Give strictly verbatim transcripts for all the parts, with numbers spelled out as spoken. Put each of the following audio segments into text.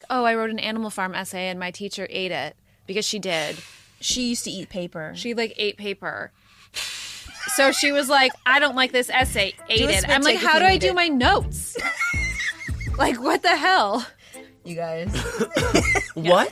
oh, I wrote an Animal Farm essay and my teacher ate it because she did. She used to eat paper. She like ate paper. So she was like, I don't like this essay. Ate Do a it. spit I'm like, take if how you do I need do it. my notes? Like, what the hell? You guys. What?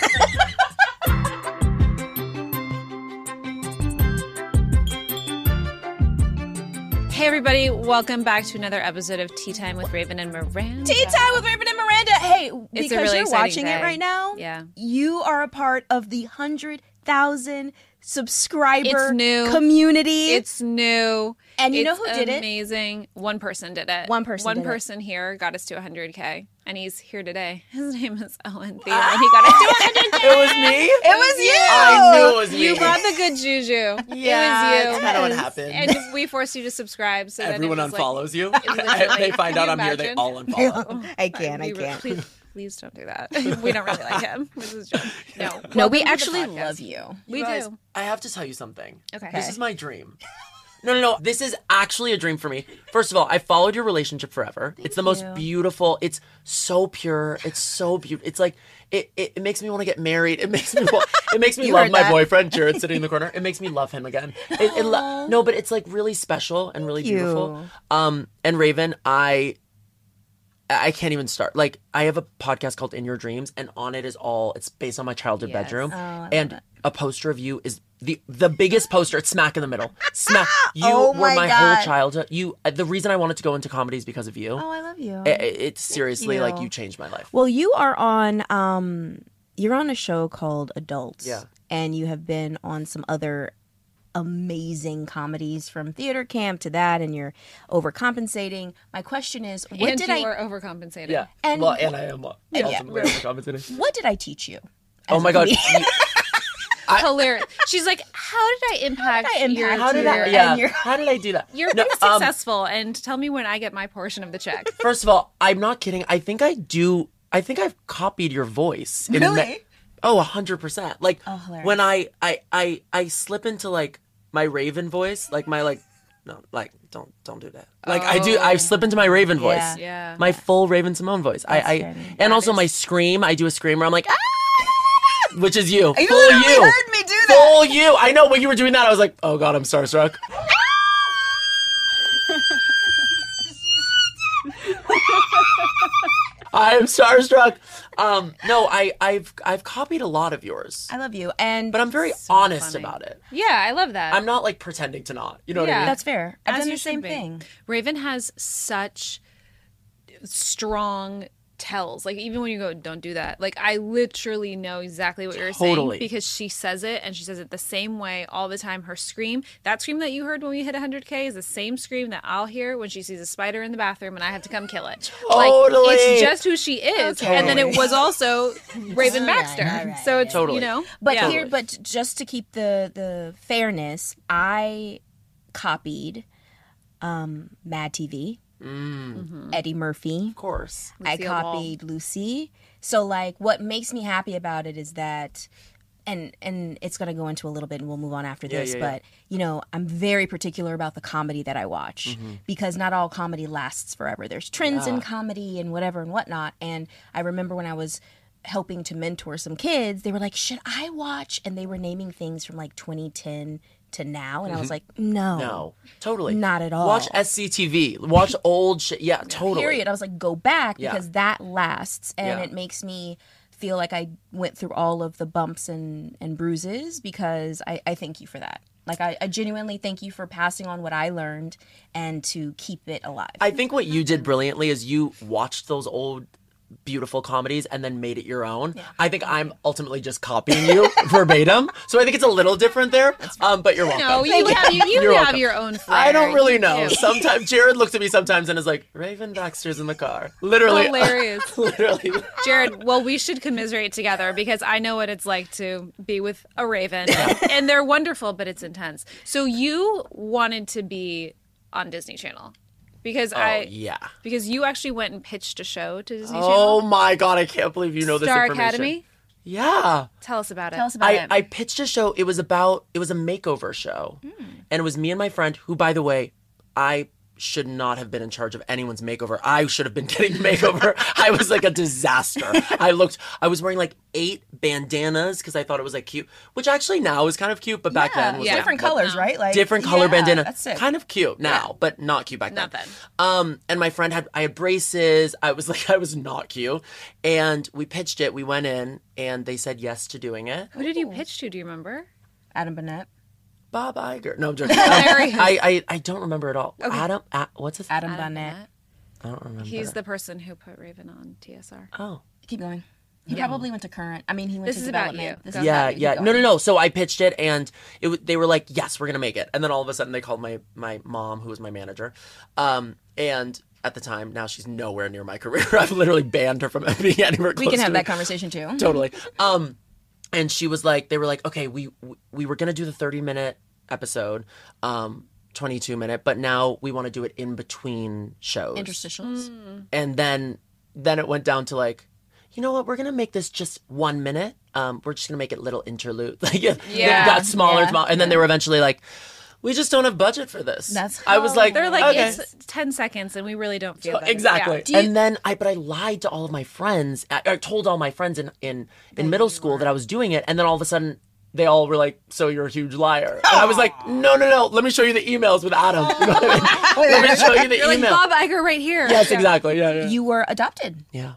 Hey, everybody. Welcome back to another episode of Tea Time with Raven and Miranda. Tea Time with Raven and Miranda. Hey, It's a because really you're exciting watching day. it right now, Yeah. you are a part of the one hundred thousand subscriber It's new. community. It's new. And you know It's who did it? Amazing. One person did it. One person One did it. person here got us to one hundred K. And he's here today. His name is Owen Theo. And he got us to one hundred K. It was me? It was you. I knew it was me. You brought the good juju. Yeah, it was you. that's kind of what happened. And we forced you to subscribe. So Everyone then it was unfollows like, you. it was literally- They find can out you I'm here, they imagine? all unfollow. I can't. I We re- can't. Please, please don't do that. We don't really like him. This is a joke. No. No, Welcome we to the actually podcast. love you. We You guys, do. I have to tell you something. Okay. This is my dream. No, no, no. This is actually a dream for me. First of all, I followed your relationship forever. it's the most you. beautiful. It's so pure. It's so beautiful. It's like it, it, it makes me want to get married. It makes me wa- it makes me You love heard my that. boyfriend Jared sitting in the corner. It makes me love him again. It, it lo- no, but it's like really special and really you. beautiful. Um, and Raven, I I can't even start. Like, I have a podcast called In Your Dreams, and on it is all, it's based on my childhood Yes. bedroom. Oh, I love and it. a poster of you is the the biggest poster. It's smack in the middle. Smack. You Oh were my my God. whole childhood. You. uh, The reason I wanted to go into comedy is because of you. Oh, I love you. I- I- it's seriously you. like you changed my life. Well, you are on um you're on a show called Adults. Yeah. And you have been on some other amazing comedies from theater camp to that, and you're overcompensating. My question is, what and did you I are overcompensating. Yeah. And- well, and I am uh, Yeah. ultimately overcompensating. what did I teach you? Oh my god. You- Hilarious. She's like, how did I impact, I impact your how did I? career? Yeah. and you're- How did I do that? You're No, pretty um, successful, and tell me when I get my portion of the check. First of all, I'm not kidding. I think I do. I think I've copied your voice. in Really? me- oh, a hundred percent. Like Oh, hilarious. when I, I, I, I slip into like my Raven voice, like my like, no, like don't, don't do that. Like I do, I slip into my Raven voice. Yeah. Yeah. My full Raven Simone voice. I, I, funny. and also is- my scream. I do a scream where I'm like, ah! Which is you. You full literally you. heard me do that. Full you. I know when you were doing that, I was like, oh god, I'm starstruck. I am starstruck. Um, no, I, I've I've copied a lot of yours, I love you. And but I'm very So honest funny. about it. Yeah, I love that. I'm not like pretending to not. You know what I Yeah. mean? that's fair. I've As done you the same should be. thing. Raven has such strong tells. Like, even when you go, don't do that. Like, I literally know exactly what you're Totally. saying because she says it, and she says it the same way all the time. Her scream, that scream that you heard when we hit one hundred K is the same scream that I'll hear when she sees a spider in the bathroom and I have to come kill it. Totally. Like, it's just who she is. Okay. And then it was also Raven All right, Baxter. all right, so it's, Totally. you know. But yeah. here, but just to keep the the fairness, I copied um, Mad T V, Mm, Eddie Murphy. of course. I Lucille Ball. copied Lucy. So like, what makes me happy about it is that, and and it's gonna go into a little bit, and we'll move on after Yeah, this. yeah, yeah. but you know, I'm very particular about the comedy that I watch Mm-hmm. because not all comedy lasts forever. There's trends in Yeah. comedy and whatever and whatnot. And I remember when I was helping to mentor some kids, they were like, "Should I watch?" And they were naming things from like twenty ten to now, and I was like, "No, No, totally. Not at all. Watch S C T V. Watch old shit. Yeah, totally. Period. I was like, go back Yeah. because that lasts, and Yeah. it makes me feel like I went through all of the bumps and, and bruises because I, I thank you for that. Like, I, I genuinely thank you for passing on what I learned and to keep it alive. I think what you did brilliantly is you watched those old beautiful comedies and then made it your own. I think I'm ultimately just copying you verbatim. So I think it's a little different there. Um, but you're welcome. No, you have, you, you You're have welcome. your own flair. I don't really You know. do. Sometimes Jared looks at me sometimes and is like, Raven Baxter's in the car. Literally. Hilarious. Literally. Jared, well, we should commiserate together because I know what it's like to be with a raven. And, and they're wonderful, but it's intense. So you wanted to be on Disney Channel because Oh, I yeah. because you actually went and pitched a show to Disney Oh Channel. my God. I can't believe you know this Star information. Academy. Yeah. Tell us about it. Tell us about I, it. I pitched a show. It was about, it was a makeover show. And it was me and my friend, who, by the way, I should not have been in charge of anyone's makeover. I should have been getting the makeover. I was like a disaster. I looked, I was wearing like eight bandanas because I thought it was like cute, which actually now is kind of cute, but back Yeah, then was yeah. like, different what- colors, right? Like different color yeah, bandana. That's sick. Kind of cute now, but not cute back Not then. then. Um, and my friend had, I had braces. I was like, I was not cute. And we pitched it. We went in and they said yes to doing it. Who did you pitch to? Do you remember? Adam Burnett. Bob Iger. No, I'm joking. Um, Hilarious. I, I, I don't remember at all. Adam, a, what's his Adam, Adam Burnett. Burnett. I don't remember. He's the person who put Raven on T S R. Oh. Keep going. He probably went to Current. I mean, he went This to is about development. you. This Go is Yeah, about you. yeah. Keep No, no, going. no. So I pitched it, and it w- they were like, "Yes, we're gonna make it." And then all of a sudden, they called my my mom, who was my manager, um, and at the time, now she's nowhere near my career. I've literally banned her from being anywhere close We can have to that me. conversation too. Totally. Um, and she was like, they were like, okay, we we- we were gonna do the thirty minute episode, um, twenty-two minute, but now we want to do it in between shows. Interstitials. And then then it went down to like, you know what, we're gonna make this just one minute. Um, we're just gonna make it little interlude. Like it, Yeah. it got smaller and Yeah. smaller. And then they were eventually like, we just don't have budget for this. That's I was like, They're like, okay. it's ten seconds and we really don't feel that. Exactly. Yeah. Do you- And then I, but I lied to all of my friends. I, I told all my friends in in, in middle school that I was doing it, and then all of a sudden they all were like, "So you're a huge liar." And I was like, "No, no, no. Let me show you the emails with Adam. You know what I mean? Let me show you the You're like, email." Bob Iger right here. Yes, exactly. Yeah, yeah. You were adopted, yeah.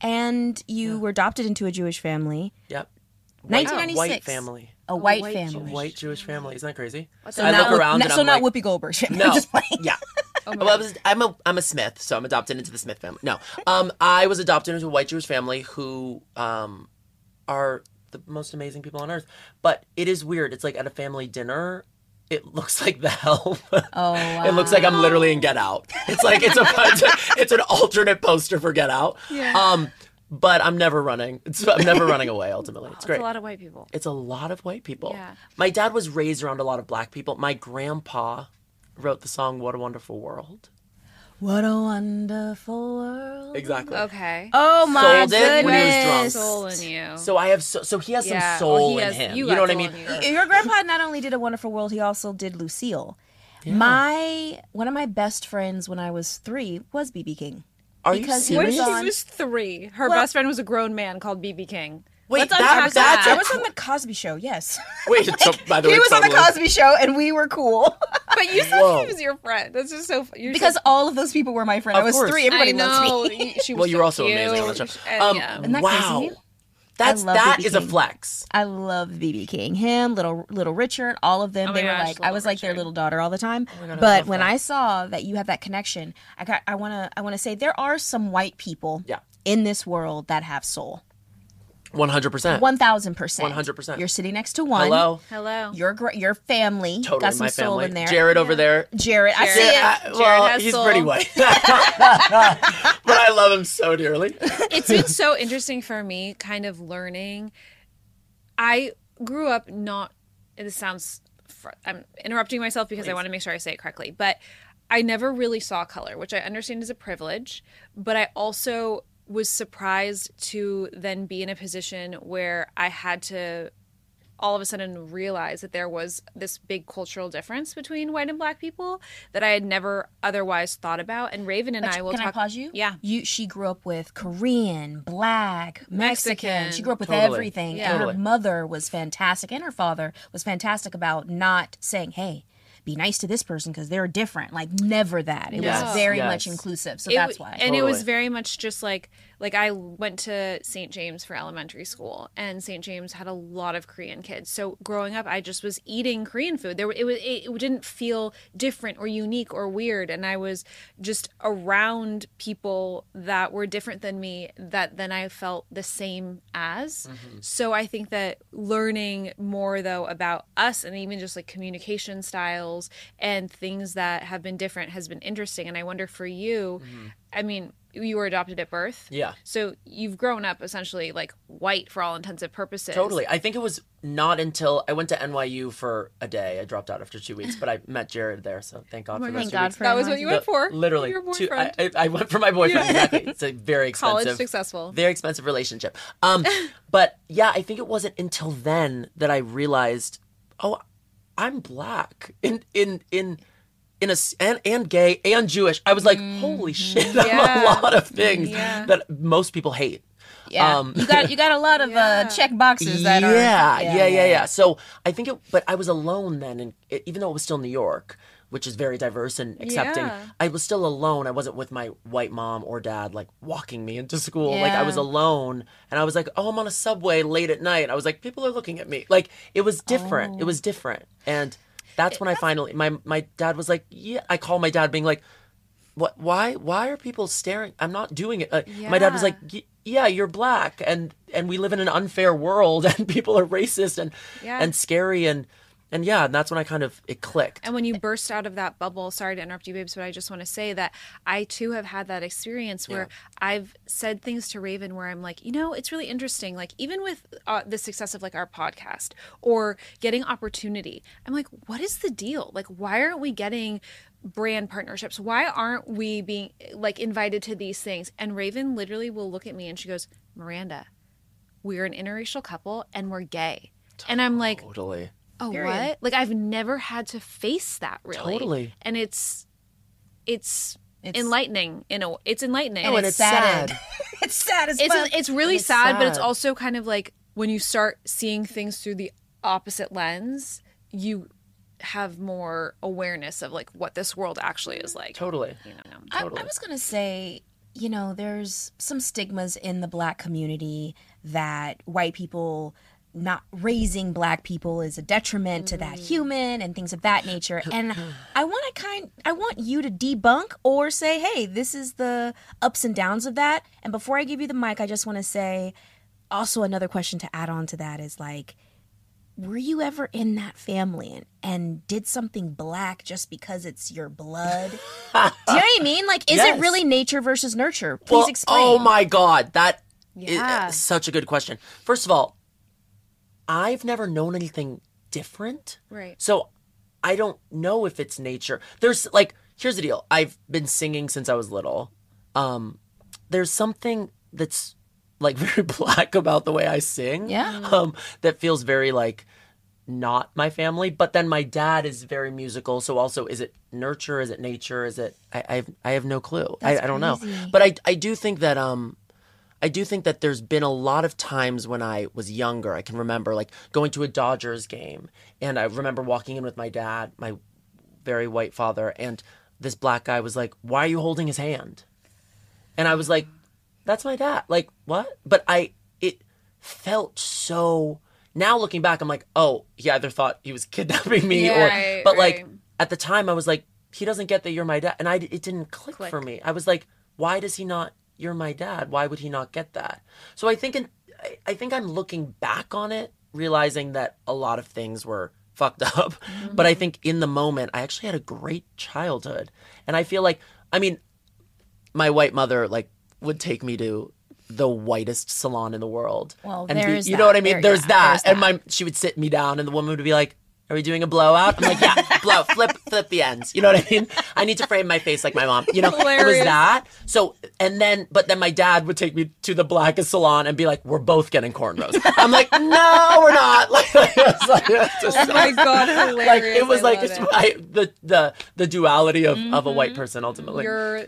and you were adopted into a Jewish family. Yep. nineteen ninety-six. White family. A white, white family. Jewish. White Jewish family. Isn't that crazy? So I not, look around not, and so I'm not like, Whoopi Goldberg shit. No. I'm just playing. Yeah. Oh my well, I God. was, I'm a I'm a Smith, so I'm adopted into the Smith family. No, um, I was adopted into a white Jewish family who um, are the most amazing people on earth. But it is weird. It's like at a family dinner, it looks like the hell. Oh, wow. It looks like I'm literally in Get Out. It's like it's a it's, a, it's an alternate poster for Get Out. Yeah. Um, but I'm never running. It's, I'm never running away. Ultimately, it's It's great. a lot of white people. It's a lot of white people. Yeah. My dad was raised around a lot of black people. My grandpa wrote the song "What a Wonderful World." What a wonderful world. Exactly. Okay. Oh my Sold it goodness. when he was drunk. Soul in you. So I have so, so he has Yeah, some well, soul he in has- him. you You, know got what I soul mean? in you. Your grandpa not only did A Wonderful World, he also did Lucille. My one of my best friends when I was three was B B King. Are you Because he When was she serious? on- was three, her Well- best friend was a grown man called B B King. Wait, Let's that, unpack that's that. I a was cool- on the Cosby Show. Yes, Wait, so by the he way, was on the totally- Cosby Show, and we were cool But you said Whoa. he was your friend. That's just so funny. because all of those people were my friend. Of I was course. three. Everybody I know. loves me. She was Well, you were so also amazing on the cute. show. And, Um, yeah. Isn't that wow, crazy? that's I love that B B is a King. flex. I love B B King. Him, little little Richard, all of them. Oh they my were gosh, like I little was like their Richard. little daughter all the time. my God, I but love when that. I saw that you have that connection, I got I wanna I wanna say there are some white people Yeah. in this world that have soul. One hundred percent. One thousand percent. one hundred percent. You're sitting next to one. Hello. Hello. Your gr- your family Totally, got some my soul family. in there. Jared over there. Jared, I see Jared. it. Uh, Jared well, has he's soul. pretty white, but I love him so dearly. It's been so interesting for me kind of learning. I grew up not, this sounds, fr- I'm interrupting myself because I want to make sure I say it correctly, but I never really saw color, which I understand is a privilege, but I also was surprised to then be in a position where I had to all of a sudden realize that there was this big cultural difference between white and black people that I had never otherwise thought about. And Raven and I will Can talk. I pause you? Yeah. You she grew up with Korean, black, Mexican. Mexican. She grew up with Totally. everything. Yeah. And her Totally. mother was fantastic and her father was fantastic about not saying, "Hey, be nice to this person because they're different." Like never that. It Yes. was very Yes. much inclusive. So It that's w- why. And it was Totally. very much just like like I went to Saint James for elementary school, and Saint James had a lot of Korean kids. So growing up, I just was eating Korean food. There, were- it was it, it didn't feel different or unique or weird, and I was just around people that were different than me that then I felt the same as. So I think that learning more though about us and even just like communication styles and things that have been different has been interesting. And I wonder for you, I mean, you were adopted at birth. Yeah. So you've grown up essentially like white for all intensive purposes. Totally. I think it was not until I went to N Y U for a day. I dropped out after two weeks, but I met Jared there, so thank God Oh my for God. those Thank two God weeks. for That was what you went for. Literally, Your two, boyfriend. I, I I went for my boyfriend. Exactly. It's a very expensive, College successful. very expensive relationship. Um, but yeah, I think it wasn't until then that I realized, oh, I'm black in in in in a s- and and gay and Jewish. I was like, holy shit, I'm Yeah. a lot of things Yeah. that most people hate. Yeah, Um, you got you got a lot of Yeah. uh, check boxes that yeah, are yeah, yeah, yeah, So I think it, but I was alone then, and it, even though it was still New York, which is very diverse and accepting, Yeah. I was still alone. I wasn't with my white mom or dad, like walking me into school. Like I was Yeah. alone, and I was like, oh, I'm on a subway late at night. I was like, people are looking at me. Like it was different. Oh. It was different, and that's when I finally my my dad was like, yeah. I called my dad, being like, what? Why? Why are people staring? I'm not doing it. Uh, My dad was Yeah. like, "Y- yeah, you're black, and and we live in an unfair world, and people are racist and Yeah. and scary, and and yeah, and that's when I kind of it clicked. And when you burst out of that bubble, sorry to interrupt you, babes, but I just want to say that I too have had that experience where I've said things to Raven where I'm like, you know, it's really interesting. Like, even with uh, the success of like our podcast or getting opportunity, I'm like, what is the deal? Like, why aren't we getting brand partnerships? Why aren't we being like invited to these things? And Raven literally will look at me and she goes, Miranda, we're an interracial couple and we're gay. And I'm like, Totally. oh, Period. what? Like, I've never had to face that really. Totally. And it's it's, It's- enlightening. In a, it's enlightening. Oh, and it's it's sad. sad. It's sad as it's fuck. it's really it's sad, but it's sad. also kind of like when you start seeing things through the opposite lens, you have more awareness of like what this world actually is like. Totally. You know. I, Totally. I was gonna say, you know, there's some stigmas in the black community that white people not raising black people is a detriment to that human and things of that nature. And I want to kind, I want you to debunk or say, hey, this is the ups and downs of that. And before I give you the mic, I just want to say, also another question to add on to that is like, were you ever in that family and, and did something black just because it's your blood? Do you know what I mean? Like, is Yes. it really nature versus nurture? Please Well, explain. oh my God, that is Yeah. such a good question. First of all, I've never known anything different. Right. So I don't know if it's nature. There's like, here's the deal. I've been singing since I was little. Um, there's something that's like very black about the way I sing. Yeah. Um, that feels very like not my family. But then my dad is very musical. So also, is it nurture? Is it nature? Is it? I I have, I have no clue. I, I don't know. crazy. But I I do think that um. I do think that there's been a lot of times when I was younger. I can remember like going to a Dodgers game, and I remember walking in with my dad, my very white father, and this black guy was like, "Why are you holding his hand?" And I was like, "That's my dad." Like, what? But I it felt so. Now looking back, I'm like, "Oh, he either thought he was kidnapping me, Yeah, or." right, but like right. at the time, I was like, "He doesn't get that you're my dad," and I it didn't click, Click. for me. I was like, "Why does he not?" You're my dad. Why would he not get that? So I think in, I- I think I'm looking back on it, realizing that a lot of things were fucked up. But I think in the moment, I actually had a great childhood, and I feel like, I mean, my white mother like would take me to the whitest salon in the world. Well, and be- there's you that. know what I mean. There- there's yeah, that, there's and my she would sit me down, and the woman would be like, "Are we doing a blowout?" I'm like, "Yeah, blow, flip, flip the ends." You know what I mean? I need to frame my face like my mom. You know, it was Hilarious. that. So, and then, but then my dad would take me to the blackest salon and be like, "We're both getting cornrows." I'm like, "No, we're not." Like, it's like, it's just- Oh my God, hilarious. like it was I like love it's, it. I, the the the duality of, of a white person ultimately. Your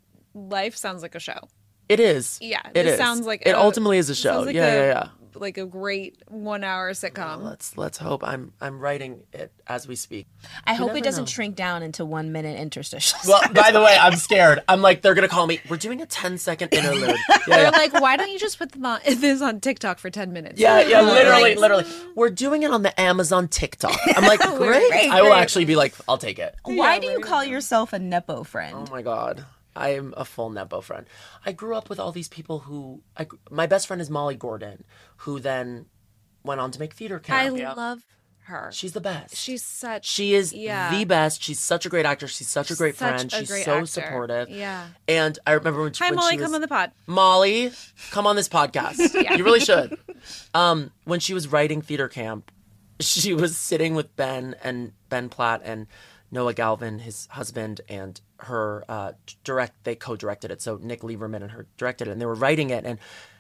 life sounds like a show. It is. Yeah, it this is. sounds like it a- ultimately is a show. Sounds like yeah, a, yeah, yeah. Like a great one-hour sitcom. Let's let's hope. I'm I'm writing it as we speak. I hope never it doesn't know. shrink down into one minute interstitials. Well, by the way, I'm scared. I'm like, they're gonna call me. We're doing a ten second interlude. Yeah, They're yeah. like, why don't you just put them on, this on TikTok for ten minutes? Yeah, yeah, Like, literally, literally. We're doing it on the Amazon TikTok. I'm like, great. Great, I will great. actually be like, I'll take it. Why Yeah, do you right. call yourself a Nepo friend? Oh my god, I am a full Nepo friend. I grew up with all these people who. I, my best friend is Molly Gordon, who then went on to make theater I camp. love her. She's the best. She's such. She is Yeah. the best. She's such a great actor. She's such a great Such friend. a She's great so actor. supportive. Yeah. And I remember when, Hi, when Molly. she was, Come on the pod. Molly, come on this podcast. You really should. Um, when she was writing theater camp, she was sitting with Ben and Ben Platt and Noah Galvin, his husband, and her uh, direct. They co-directed it, so Nick Lieberman and her directed it, and they were writing it. And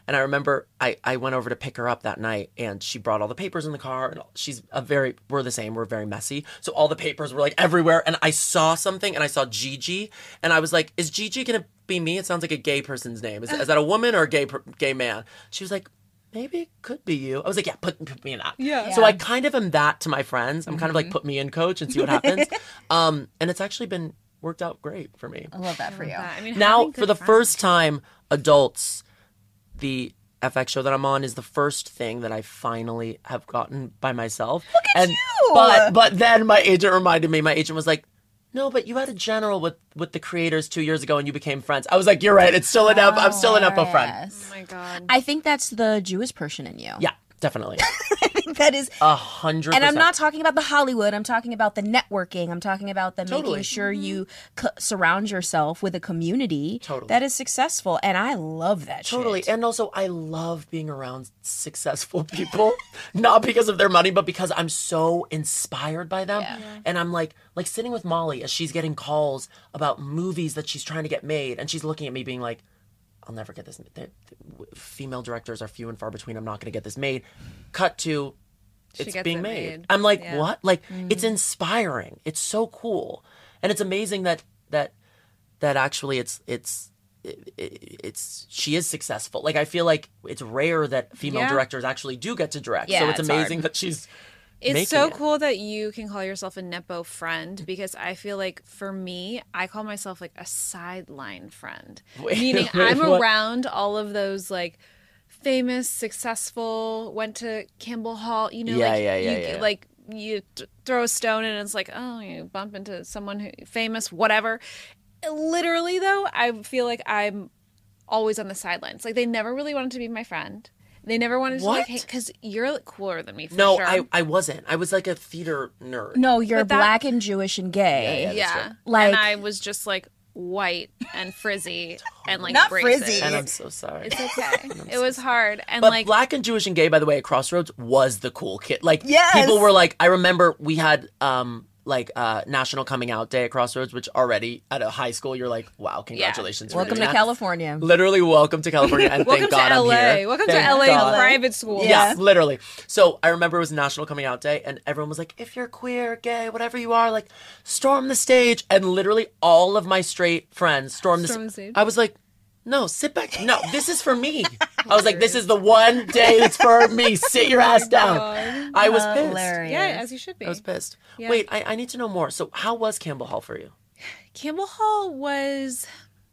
And I remember I, I went over to pick her up that night, and she brought all the papers in the car. And she's a very, we're the same, we're very messy. So all the papers were like everywhere. And I saw something, and I saw Gigi, and I was like, is Gigi going to be me? It sounds like a gay person's name. Is, is that a woman or a gay per- gay man? She was like, maybe it could be you. I was like, yeah, put, put me in that. Yeah. So I kind of am that to my friends. I'm kind of like, put me in, coach, and see what happens. um, and it's actually been worked out great for me. I love that for you. I mean, Now, having for good the friends. first time, adults, the F X show that I'm on is the first thing that I finally have gotten by myself. Look at and, you! But but then my agent reminded me. My agent was like, "No, but you had a general with with the creators two years ago, and you became friends." I was like, "You're right. It's still an F. I'm still an F O friend." Hilarious. Oh my god. I think that's the Jewish person in you. Yeah, definitely, I think that is. a hundred. And I'm percent. not talking about the Hollywood. I'm talking about the networking. I'm talking about the Totally. making sure you c- surround yourself with a community Totally. that is successful. And I love that Totally. shit. And also, I love being around successful people, not because of their money, but because I'm so inspired by them. Yeah. And I'm like, like sitting with Molly as she's getting calls about movies that she's trying to get made. And she's looking at me being like, I'll never get this. The, the, female directors are few and far between. I'm not going to get this made. Cut to, She it's gets being it made. made. I'm like, Yeah. what? Like, it's inspiring. It's so cool. And it's amazing that, that, that actually it's, it's, it, it, it's she is successful. Like I feel like it's rare that female Yeah. directors actually do get to direct. Yeah, so it's it's amazing hard. that she's It's making so it. cool that you can call yourself a Nepo friend, because I feel like for me, I call myself like a sideline friend. Wait, Meaning wait, I'm what? around all of those like famous, successful, went to Campbell Hall, you know, Yeah, like yeah, yeah, you yeah. like you t- throw a stone and it's like, oh, you bump into someone who famous, whatever. Literally though, I feel like I'm always on the sidelines. Like they never really wanted to be my friend. They never wanted to like, What? hey, because you're like, cooler than me for No, sure. I, I wasn't. I was like a theater nerd. No, you're But that- black and Jewish and gay. Yeah, yeah. yeah, That's Like- and I was just like white and frizzy and like Not braces. frizzy. And I'm so sorry. It's okay. It was hard and But like black and Jewish and gay, by the way, at Crossroads was the cool kid. Like Yes. people were like, I remember we had um like uh National Coming Out Day at Crossroads, which already at a high school you're like, wow, congratulations. for Welcome doing to that. California. Literally, welcome to California, and welcome thank to God L A. I'm here. Welcome Thank to L A God. private school. Yeah, literally. So I remember it was National Coming Out Day, and everyone was like, if you're queer, gay, whatever you are, like, storm the stage. And literally all of my straight friends stormed the, Storm the sta- stage? I was like, no, sit back. No, this is for me. I was like, this is the one day that's for me. Sit your ass down. I was pissed. Hilarious. Yeah, as you should be. I was pissed. Yeah. Wait, I, I need to know more. So how was Campbell Hall for you? Campbell Hall was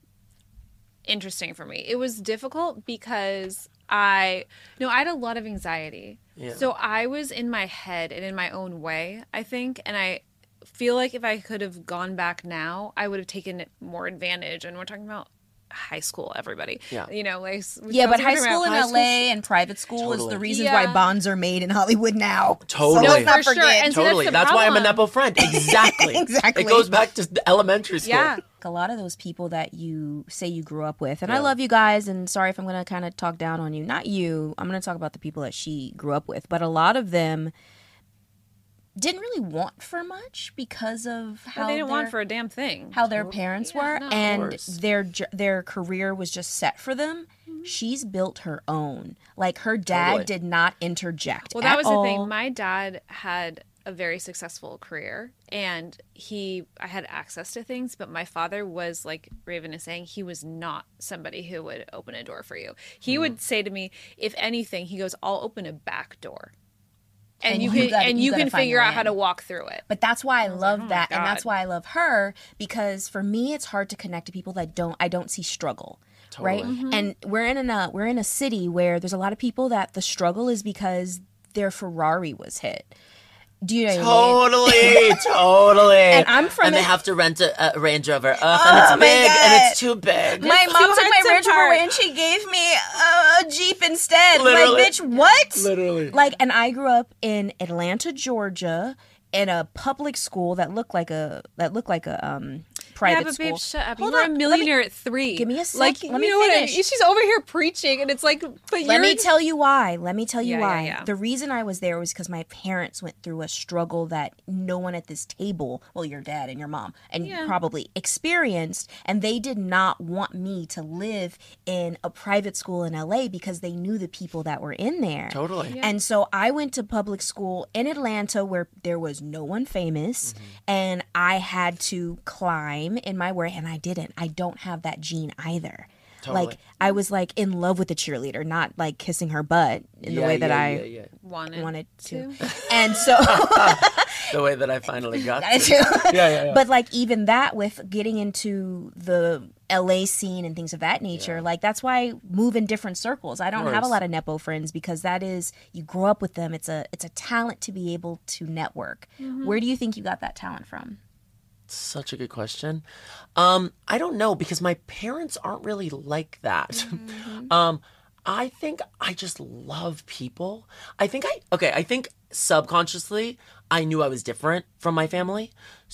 interesting for me. It was difficult because I no, I had a lot of anxiety. Yeah. So I was in my head and in my own way, I think, and I feel like if I could have gone back now, I would have taken more advantage. And we're talking about high school, everybody. Yeah. You know, like Yeah, but we're high talking school about in high L A and private school is Totally. the reasons Yeah. why bonds are made in Hollywood now. Totally. So No, let's not for sure. forget. And see, that's Totally. the That's, why I'm a problem. Nepo friend. Exactly. Exactly. It goes back to the elementary school. Yeah. A lot of those people that you say you grew up with, and I Yeah. love you guys, and sorry if I'm going to kind of talk down on you. Not you. I'm going to talk about the people that she grew up with, but a lot of them didn't really want for much because of how Well, they didn't want their- for a damn thing. how their parents Yeah, were, no, of and course. their j- their career was just set for them. Mm-hmm. She's built her own. Like her dad Totally. did not interject. Well, that at was all. the thing. My dad had a very successful career, and he I had access to things, but my father was, like Raven is saying, he was not somebody who would open a door for you. He Mm. would say to me, if anything, he goes, I'll open a back door. And, And you you can gotta- and you you gotta can find figure your out how in. to walk through it. But that's why I love "Oh my that, and that's God." why I love her, because for me, it's hard to connect to people that don't. I don't see struggle, right? Totally. And we're in a we're in a city where there's a lot of people that the struggle is because their Ferrari was hit. Do you know what I mean? Totally, totally. And I'm from and they a- have to rent a, a Range Rover. Ugh, Oh and it's my big, God. and it's too big. My too mom took hard my to Range Rover park. and she gave me a, a Jeep instead. Literally. Like, bitch, what? Literally. Like, and I grew up in Atlanta, Georgia, in a public school that looked like a that looked like a um private yeah, but school. babe, shut up. Hold You were on, a let me- millionaire at three. give me a sec. Like, Let you me know what I finish. mean? She's over here preaching, and it's like, but Let you're. me tell you why. Let me tell you Yeah, yeah, why. yeah. The reason I was there was because my parents went through a struggle that no one at this table, well, your dad and your mom, and Yeah. probably experienced, and they did not want me to live in a private school in L A because they knew the people that were in there. Totally. Yeah. And so I went to public school in Atlanta where there was no one famous, Mm-hmm. and I had to climb in my way, and I didn't. I don't have that gene either. Totally. Like I was like in love with the cheerleader, not like kissing her butt in the Yeah, way that yeah, I yeah, yeah. wanted, wanted to. to. And so The way that I finally got I to. do. Yeah, yeah, yeah. But like even that with getting into the L A scene and things of that nature, Yeah. like that's why I move in different circles. I don't have a course. lot of Nepo friends because that is you grow up with them. It's a it's a talent to be able to network. Mm-hmm. Where do you think you got that talent from? Such a good question. Um, I don't know because my parents aren't really like that. Mm-hmm. um, I think I just love people. I think I okay. I think subconsciously I knew I was different from my family,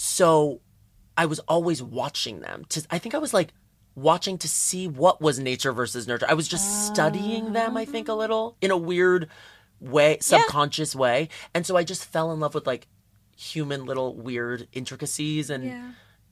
so I was always watching them. To I think I was like watching to see what was nature versus nurture. I was just studying them. I think a little in a weird way, subconscious way, and so I just fell in love with like human little weird intricacies and Yeah.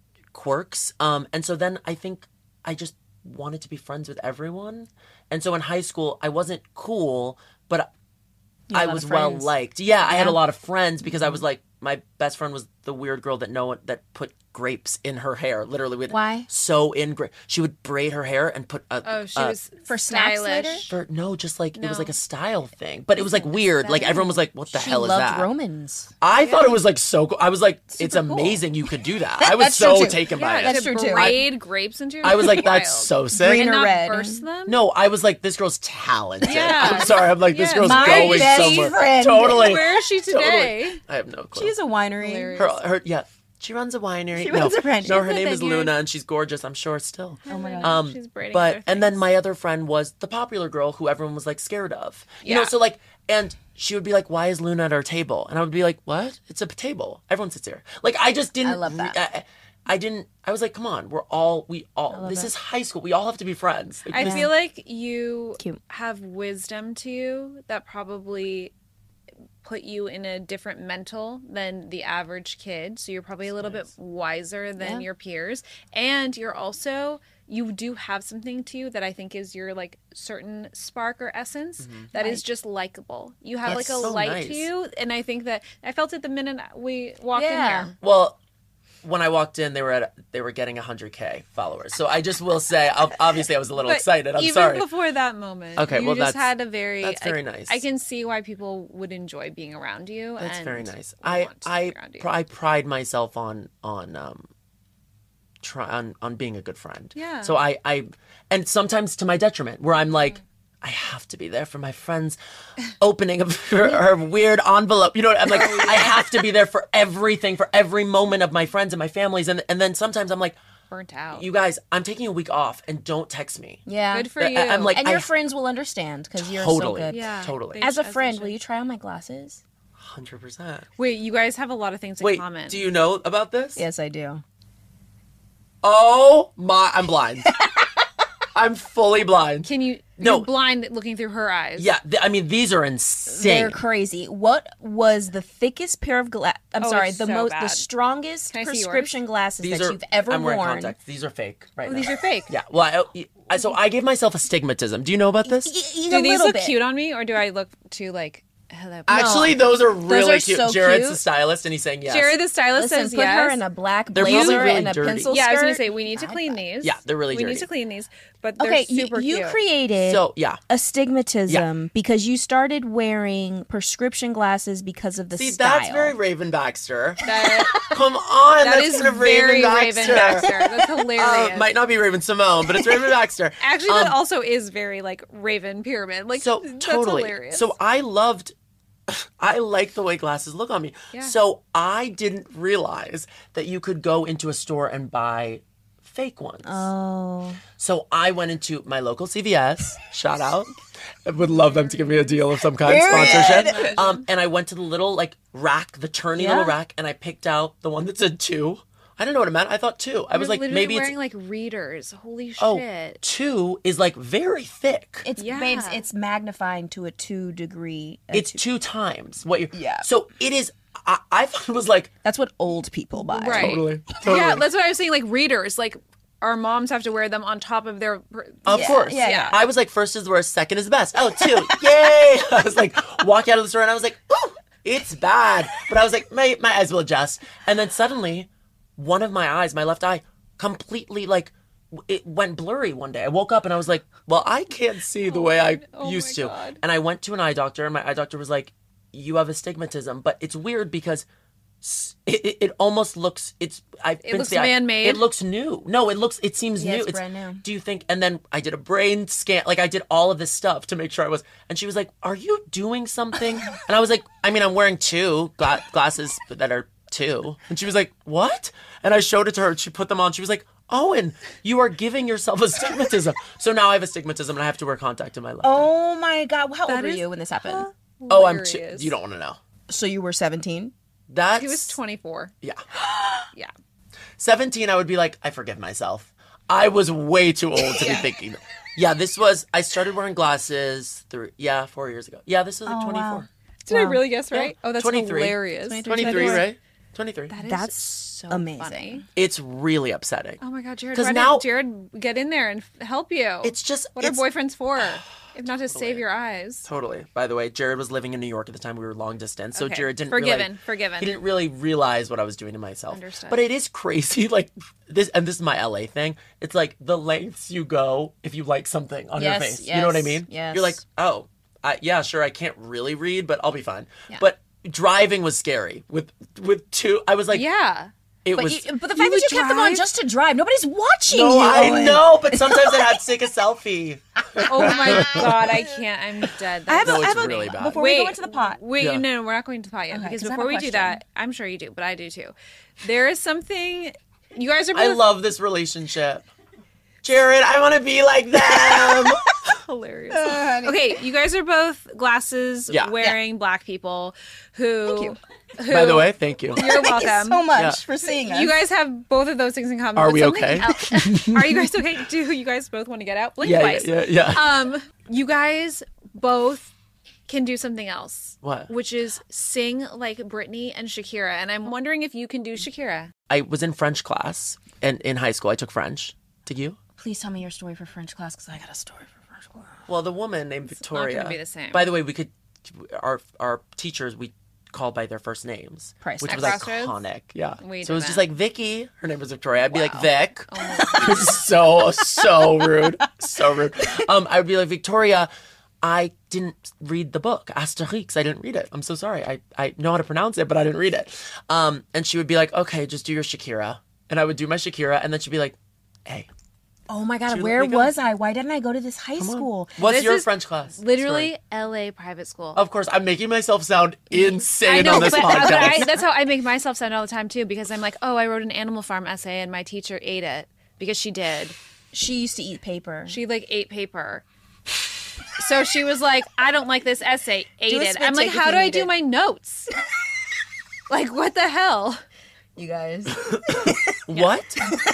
quirks. Um, and so then I think I just wanted to be friends with everyone. And so in high school, I wasn't cool, but You had I a lot was of well friends. liked. Yeah, I had Yeah. a lot of friends because I was like, my best friend was the weird girl that no one that put grapes in her hair. Literally, would Why? sew in gra- She would braid her hair and put a. Oh, she a- was For snacks stylish. later? For, no, just like it was No. like a style thing, but it was like weird. Like everyone was like, "What the She hell is loved that?" Romans. I thought it was like so cool. I was like, "It's Super cool. amazing you could do that." I was That's true, so too. taken by Yeah, it. That's to true, too. braid grapes into your I was like, Wild. "That's so sick." Green and or not red. burst them. No, I was like, "This girl's talented." Yeah. I'm sorry. I'm like, "This Yeah. girl's My going best somewhere." friend. Totally. Where is she today? Totally. I have no clue. She's a winery. Hilarious. her, her, yeah. She runs a winery. She no, runs a winery. no, She's her a name is vineyard. Luna, and she's gorgeous. I'm sure still. Oh my god. Um, She's braiding but other and then things. my other friend was the popular girl who everyone was like scared of. You know, Yeah. so like, and she would be like, "Why is Luna at our table?" And I would be like, "What? It's a table. Everyone sits here." Like, I just didn't. I love that. I, I didn't. I was like, "Come on, we're all we all. This it. is high school. We all have to be friends." Like, I this- feel like you Cute. have wisdom to you that probably put you in a different mental than the average kid. So you're probably a little bit wiser than Yeah. your peers. And you're also you do have something to you that I think is your like certain spark or essence that is just likable. You have That's like a so light nice. to you, and I think that I felt it the minute we walked Yeah. in here. Well, when I walked in, they were at they were getting one hundred K followers. So I just will say, ob- obviously, I was a little But excited. I'm even sorry. before that moment, Okay, you well, just that's- had a very that's very I, nice. I can see why people would enjoy being around you. That's and very nice. I want to I be around you. pr- I pride myself on on um try on on being a good friend. Yeah. So I I and sometimes to my detriment, where I'm like. I have to be there for my friend's opening of her, her weird envelope. You know, I'm like, I have to be there for everything, for every moment of my friends and my families. And and then sometimes I'm like, burnt out. you guys, I'm taking a week off and don't text me. Yeah. Good for I- you. I'm like, and your I- friends will understand because you're Totally. so good. yeah, Totally. they- As a they friend, should. will you try on my glasses? one hundred percent. Wait, you guys have a lot of things in Wait, common. do you know about this? Yes, I do. Oh my, I'm blind. I'm fully blind. Can you? No. You're blind looking through her eyes. Yeah, th- I mean, these are insane. They're crazy. What was the thickest pair of glass? I'm Oh, sorry, it's the so most, bad. the strongest Can I see prescription yours? glasses These that are, you've ever I'm wearing worn. contacts. These are fake right Oh, now. these are fake. Yeah, well, I, I, so I gave myself astigmatism. Do you know about this? Y- y- Do a these little look bit. cute on me, or do I look too like? Hello. Actually, those are really are cute. so Jared's cute. the stylist, and he's saying yes. Jared the stylist Listen, says put yes. her in a black They're blazer probably really and a dirty. pencil yeah, I was gonna skirt. say we need to clean these. Yeah, they're really We dirty. need to clean these, but they're Okay, you, super you cute. created So, yeah. astigmatism because you started wearing prescription glasses because of the See, style. that's very Raven Baxter. That, Come on, that that's is kind of very Raven Raven Baxter. Baxter. That's Uh, hilarious. might not be Raven Simone, but it's Raven Baxter. Actually, that Um, also is very like Raven Pyramid. Like So that's totally. hilarious. So I loved. I like the way glasses look on me. Yeah. So I didn't realize that you could go into a store and buy fake ones. Oh. So I went into my local C V S. Shout out. I would love them to give me a deal of some kind, sponsorship. Um, and I went to the little like rack, the turny Yeah. little rack, and I picked out the one that said two I didn't know what it meant. I thought two. I was like, literally maybe wearing it's like readers. Holy oh shit. two is like very thick. It's Yeah. babes. It's magnifying to a two degree. a It's two- two times what you. Yeah. So it is. I, I thought it was like That's what old people buy. Right. totally. totally. Yeah, that's what I was saying. Like readers, like our moms have to wear them on top of their. Of Yeah, course. yeah, yeah. I was like, first is the worst, second is the best. Oh, two. Yay. I was like, walk out of the store and I was like, ooh, it's bad. But I was like, my, my eyes will adjust. And then suddenly, one of my eyes, my left eye, completely like, it went blurry one day. I woke up and I was like, well, I can't see the way I oh used my to. God. And I went to an eye doctor and my eye doctor was like, you have astigmatism. But it's weird because s- it, it, it almost looks, it's, I've been to looks the eye- man-made? It looks new. No, it looks, it seems Yeah, new. it's brand new. Do you think, and then I did a brain scan, like I did all of this stuff to make sure I was, and she was like, are you doing something? And I was like, I mean, I'm wearing two gla- glasses that are two. And she was like, what? And I showed it to her and she put them on. She was like, Owen, you are giving yourself astigmatism. So now I have astigmatism and I have to wear contact in my left eye. Oh my god! How old That were is you when this happened? Oh, I'm too, Hilarious. you don't want to know. So you were seventeen. That's, He was twenty-four. yeah. Yeah. seventeen, I would be like, I forgive myself. I was way too old to be thinking. Yeah, this was, I started wearing glasses, three, yeah, four years ago. Yeah, this was like Oh, twenty-four. wow. Did I Wow. really guess right? Oh, that's twenty-three. hilarious. twenty-three, right? twenty-three. That is That's so amazing. funny. It's really upsetting. Oh my God, Jared! 'Cause Why now- didn't Jared get in there and f- help you? It's just, what it's, are boyfriends for, if not to save your eyes? Totally. By the way, Jared was living in New York at the time. We were long distance, so Okay. Jared didn't Forgiven, really, forgiven. He didn't really realize what I was doing to myself. Understood. But it is crazy, like this, and this is my L A thing. It's like the lengths you go if you like something on Yes, your face. You know what I yes, mean? yes. You're like, oh, I, yeah, sure. I can't really read, but I'll be fine. Yeah. But driving was scary with with two. I was like, Yeah. it But, was. you, but the You fact that you would kept them on drive? just to drive, nobody's watching no, you. I Owen. know, but sometimes I had to take a selfie. Oh my God, I can't. I'm dead. I have, No, a, I it's have a, really bad. before Wait, we go into the pot. Wait, Yeah. no, no, we're not going to the pot yet Okay, because 'cause I have before a we do question. that, I'm sure you do, but I do too. There is something. You guys are both I love this relationship. Jared, I want to be like them. hilarious. Okay, you guys are both glasses Yeah. wearing black people who. Thank you. who By the way, thank you. you're Thank you welcome. so much Yeah. for seeing us. You guys have both of those things in common. Are but we something okay? else- are you guys okay? Do you guys both want to get out? Blink Yeah, twice. yeah, yeah, yeah. Um, you guys both can do something else. What? Which is sing like Britney and Shakira. And I'm wondering if you can do Shakira. I was in French class and in high school. I took French. Did you? Please tell me your story for French class because I got a story for French class. Well, the woman named Victoria. gonna be the same. By the way, we could our our teachers we called by their first names, Priceless. which At was Crossroads? iconic. Yeah. We so it was did just that. like Vicky. Her name was Victoria. I'd be like Wow. Vic. Oh my It was so so rude, so rude. Um, I would be like Victoria. I didn't read the book Asterix. I didn't read it. I'm so sorry. I, I know how to pronounce it, but I didn't read it. Um, and she would be like, "Okay, just do your Shakira," and I would do my Shakira, and then she'd be like, "Hey, Oh my God, Should we where let me go? was I? Why didn't I go to this high come on. school? What's This your is French class?" Literally story? L A private school. Of course, I'm making myself sound insane I know, on this but, podcast. but I, that's how I make myself sound all the time too, because I'm like, oh, I wrote an Animal Farm essay and my teacher ate it because she did. She used to eat paper. She like ate paper. So she was like, I don't like this essay. Ate Do a it. spit I'm like, take if how you do I need do it. my notes? Like, what the hell? You guys. What?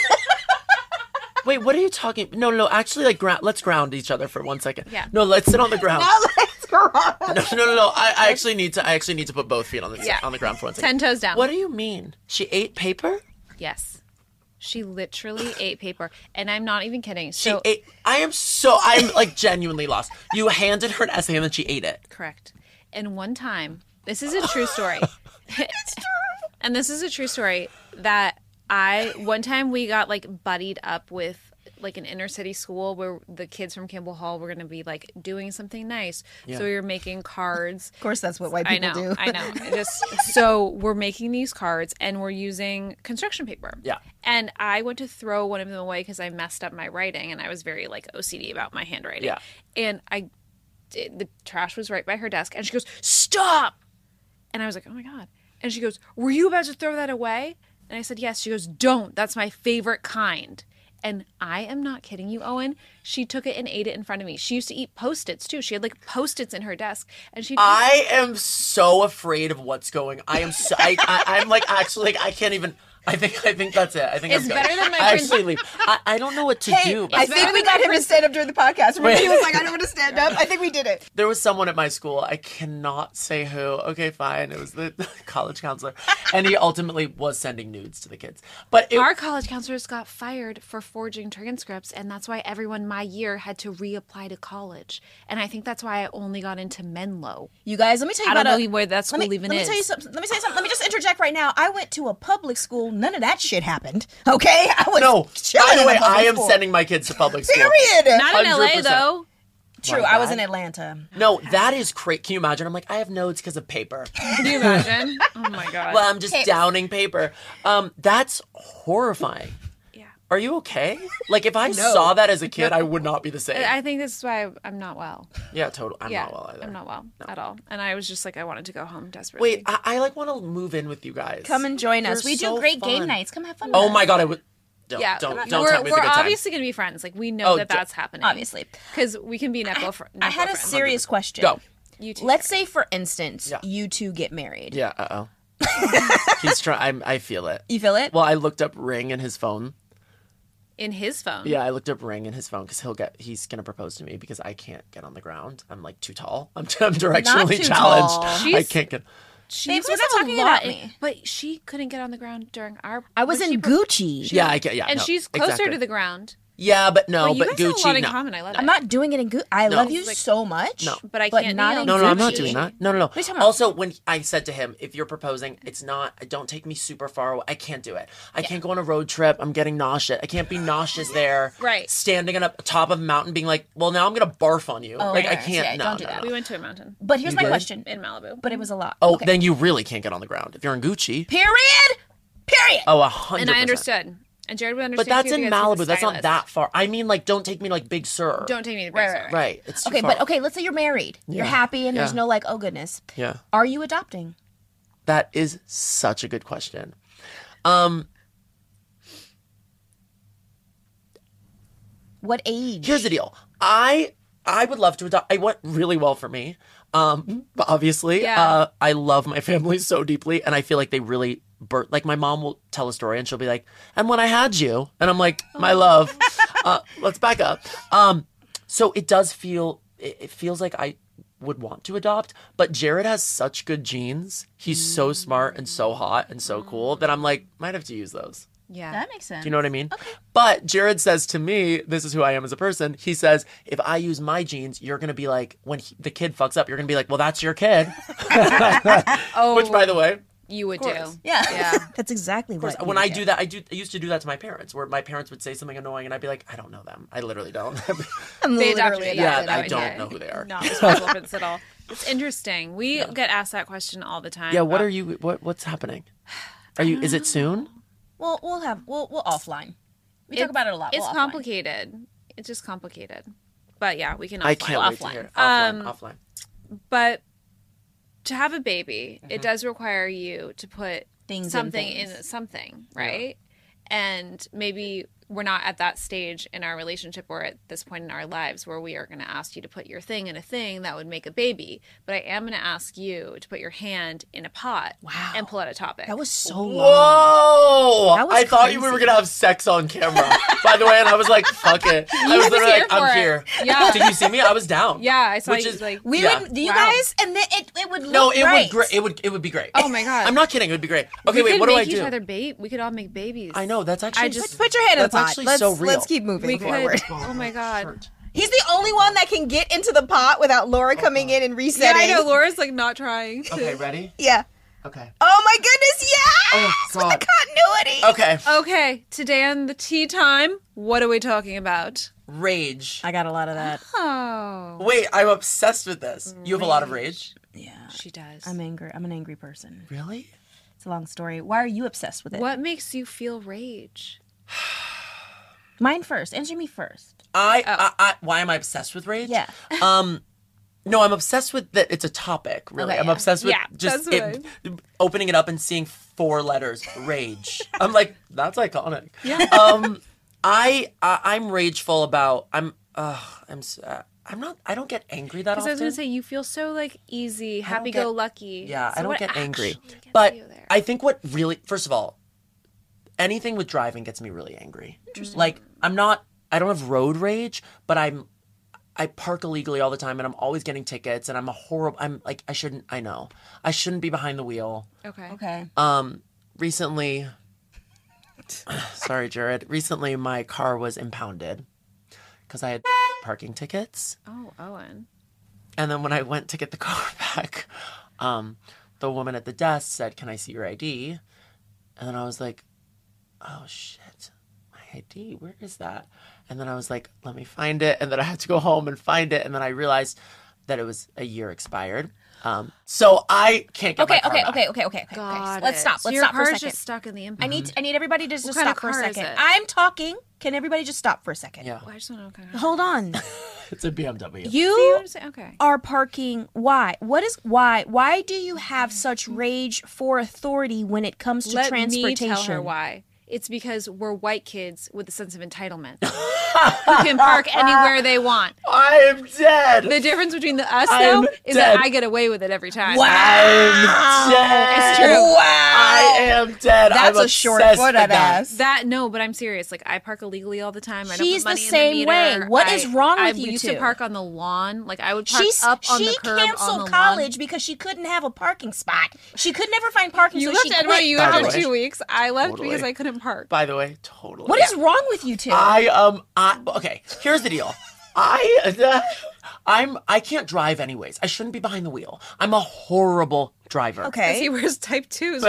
Wait, what are you talking? No, no, actually, like, gra- let's ground each other for one second. Yeah. No, let's sit on the ground. Let's go on. No, no, no, no. I, I actually need to. I actually need to put both feet on the Yeah. on the ground for one second. Ten toes down. What do you mean? She ate paper? Yes. She literally ate paper. And I'm not even kidding. She So, ate. I am so. I'm like genuinely lost. You handed her an essay and then she ate it. correct. And one time, this is a true story. And this is a true story that I, one time we got like buddied up with like an inner city school where the kids from Campbell Hall were going to be like doing something nice. Yeah. So we were making cards. Of course, that's what white I people know, do. I know. I just so we're making these cards and we're using construction paper. Yeah. And I went to throw one of them away because I messed up my writing and I was very like O C D about my handwriting. Yeah. And I, did, the trash was right by her desk and she goes, "Stop!" And I was like, "Oh my God!" And she goes, "Were you about to throw that away?" And I said, "Yes." She goes, "Don't. That's my favorite kind." And I am not kidding you, Owen. She took it and ate it in front of me. She used to eat Post-its too. She had like Post-its in her desk, and she. I am so afraid of what's going. I am so. I, I I'm like actually like I can't even. I think I think that's it. I think It's I'm good. better than my I friend- actually leave. I, I don't know what to Hey, do. I But think we got him to stand up during the podcast. Remember, Wait. he was like, I don't want to stand up. I think we did it. there was someone at my school. I cannot say who. Okay, fine. It was the college counselor, and he ultimately was sending nudes to the kids. But it, Our college counselors got fired for forging transcripts, and that's why everyone my year had to reapply to college. And I think that's why I only got into Menlo. You guys, let me tell you I don't about know a, where that school let me, even let me is. tell you something. Let me tell you something. Let me just interject right now. I went to a public school. None of that shit happened. Okay, I was no. chilling By the in way, a public I am school. sending my kids to public school. Period. Not in L A one hundred percent. though. True. My I was bad. in Atlanta. No, that is crazy. Can you imagine? I'm like, I have notes because of paper. Can you imagine? Oh my god. Well, I'm just Hey. downing paper. Um, that's horrifying. Yeah. Are you okay? Like, if I saw that as a kid, I would not be the same. I think this is why I'm not well. yeah, totally. I'm yeah, not well either. I'm not well at all. And I was just like, I wanted to go home desperately. Wait, I, I like want to move in with you guys. Come and join us. They're We so do great game fun. nights. Come have fun. Oh with us. my god, I would. Don't, yeah, don't, don't we're, tell me it's we're a good time. obviously going to be friends. Like we know Oh, that d- that's happening. Obviously. because we can be Necco. Fr- I had a Necco friends. serious question. Go. You two Let's say, for instance, Yeah. you two get married. Yeah. Uh oh. He's trying. I feel it. You feel it? Well, I looked up ring in his phone. in his phone. Yeah, I looked up ring in his phone because he'll get. He's gonna propose to me because I can't get on the ground. I'm like too tall. I'm, I'm directionally too challenged. tall. I She's- can't get. She Babes, was we're not a talking lot about in- me. but she couldn't get on the ground during our. I was when in she pro- Gucci. Yeah, I get. Yeah, and no, she's closer exactly. to the ground. Yeah, but no, Well, you but guys have a lot Gucci. in No. common. I love it. I'm not doing it in Gucci. I No. love you Like- so much. No. But I but can't not kneel. in No, no, I'm not Gucci. doing that. No, no, no. are you talking about? Also, when I said to him, if you're proposing, it's not, don't take me super far away. I can't do it. I can't go on a road trip. I'm getting nauseous. I can't be nauseous there. Right. Standing on a top of a mountain being like, well, now I'm going to barf on you. Oh, like, I yes. can't. Yeah, no, don't do no, that. no. We went to a mountain But here's You my did? question. in Malibu. But it was a lot. Oh, Okay. then you really can't get on the ground. If you're in Gucci. Period. Period. Oh, a hundred and I percent. understood. And Jared would But understand. that's too, in because he's a Malibu. That's not stylist. that far. I mean, like, don't take me to, like, Big Sur. Don't take me to Right, Big right, Sur. Right. It's too Okay, far. but okay, let's say you're married. You're Yeah. happy and there's Yeah. no like, oh goodness. Yeah. Are you adopting? That is such a good question. Um, What age? Here's the deal. I I would love to adopt. It went really well for me. Um, but obviously, Yeah. uh, I love my family so deeply, and I feel like they really birth. Like my mom will tell a story, and she'll be like, "And when I had you," and I'm like, "My love, uh, let's back up." Um, so it does feel. It, it feels like I would want to adopt, but Jared has such good genes. He's so smart and so hot and so cool that I'm like, might have to use those. Yeah. That makes sense. Do you know what I mean? But Jared says to me, this is who I am as a person. He says, if I use my genes, you're going to be like, when he, the kid fucks up, you're going to be like, well, that's your kid. oh, Which, by the way, you would do. course. Yeah. Yeah. That's exactly of course, what. when you I get. do that, I do. I used to do that to my parents, where my parents would say something annoying, and I'd be like, I don't know them. I literally don't. I'm They literally adopted you. Yeah, adopted. I would don't get know who they are. Not responsible for this at all. It's interesting. We get asked that question all the time. yeah. What about- are you? What What's happening? Are you? Is it soon? We'll we'll have we'll we'll offline. We talk It- about it a lot. It's We'll offline. complicated. It's just complicated. But yeah, we can. I offline. can't wait to offline. hear. It. Offline. Um, offline. But to have a baby, Mm-hmm. it does require you to put Things in something things. in something, right? And maybe we're not at that stage in our relationship or at this point in our lives where we are going to ask you to put your thing in a thing that would make a baby. But I am going to ask you to put your hand in a pot Wow. and pull out a topic. That was so long. Whoa! That was I thought you we crazy. were gonna have sex on camera. By the way, and I was like, "Fuck it." I was was literally here like, for "I'm it. here." Yeah. Did you see me? I was down. yeah, I saw Which you is- like. We Yeah. would, you Wow. guys, and then it it would look No, it right. would great. It would it would be great. Oh my god! I'm not kidding. It would be great. Okay, we wait. could What do make I each do? other ba- We could all make babies. I know that's actually. I just- Put your hand in the That's pot. actually let's, so real. let's keep moving We could. forward. Oh my god! He's the only one that can get into the pot without Laura coming in and Yeah, resetting. I know. Laura's like not trying. To... Okay, ready? Yeah. Okay. Oh my goodness, yeah! Oh God. Continuity. Okay. Okay, today on the tea time, what are we talking about? Rage. I got a lot of that. Oh, Wait, I'm obsessed with this. You have a lot of rage. Yeah. she does. I'm angry. I'm an angry person. Really? It's a long story. Why are you obsessed with it? What makes you feel rage? Mine first. Answer me first. I, I, I. Why am I obsessed with rage? Yeah. Um. No, I'm obsessed with that. It's a topic. Really, Okay, I'm yeah. obsessed with Yeah, just that's it, opening it up and seeing four letters. Rage. I'm like, that's iconic. Yeah. Um, I, I I'm rageful about. I'm. Uh, I'm. s- Uh, I'm not. I don't get angry that Because often. I was gonna say you feel so like easy, happy-go-lucky. Yeah, So I don't what get angry. actually gets But you there? I think what really, first of all, anything with driving gets me really angry. Like, I'm not, I don't have road rage, but I'm, I park illegally all the time and I'm always getting tickets and I'm a horrible, I'm like, I shouldn't, I know. I shouldn't be behind the wheel. Okay. Okay. Um, recently, sorry, Jared. Recently, my car was impounded because I had parking tickets. Oh, Owen. And then when I went to get the car back, um, the woman at the desk said, "Can I see your I D?" And then I was like, "Oh shit, my I D, where is that?" And then I was like, "Let me find it." And then I had to go home and find it. And then I realized that it was a year expired. Um, so I can't get Okay, my car okay, back. okay, okay, okay, okay. Got Let's it. stop. So Let's your stop for a car's second. just stuck in the I impound. need I need everybody to just What kind stop of for a car is second. it? I'm talking. Can everybody just stop for a second? Yeah, Well, I just want to know. Okay. Hold on. it's a B M W. See, you You understand? Okay. are parking. Why? What is why? Why do you have such rage for authority when it comes to Let transportation? me tell her why. It's because we're white kids with a sense of entitlement who can park anywhere they want. I am dead. The difference between the us I'm though is dead. that I get away with it every time. I'm dead. It's true. I am dead. That's I'm a short obsessed footed with that. ass. That no, but I'm serious. Like I park illegally all the time. I don't She's put the money same in the way. meter. What I, is wrong I with you used two? to park on the lawn. Like I would park She's up on she the curb on canceled the college lawn. because she couldn't have a parking spot. She could never find parking, You so left she N quit Y U By the after college. way. two weeks. I left Totally. because I couldn't park. By the way, totally. What is wrong with you two? I um I okay. Here's the deal. I uh, I'm I can't drive anyways. I shouldn't be behind the wheel. I'm a horrible driver. Because he okay. wears type twos.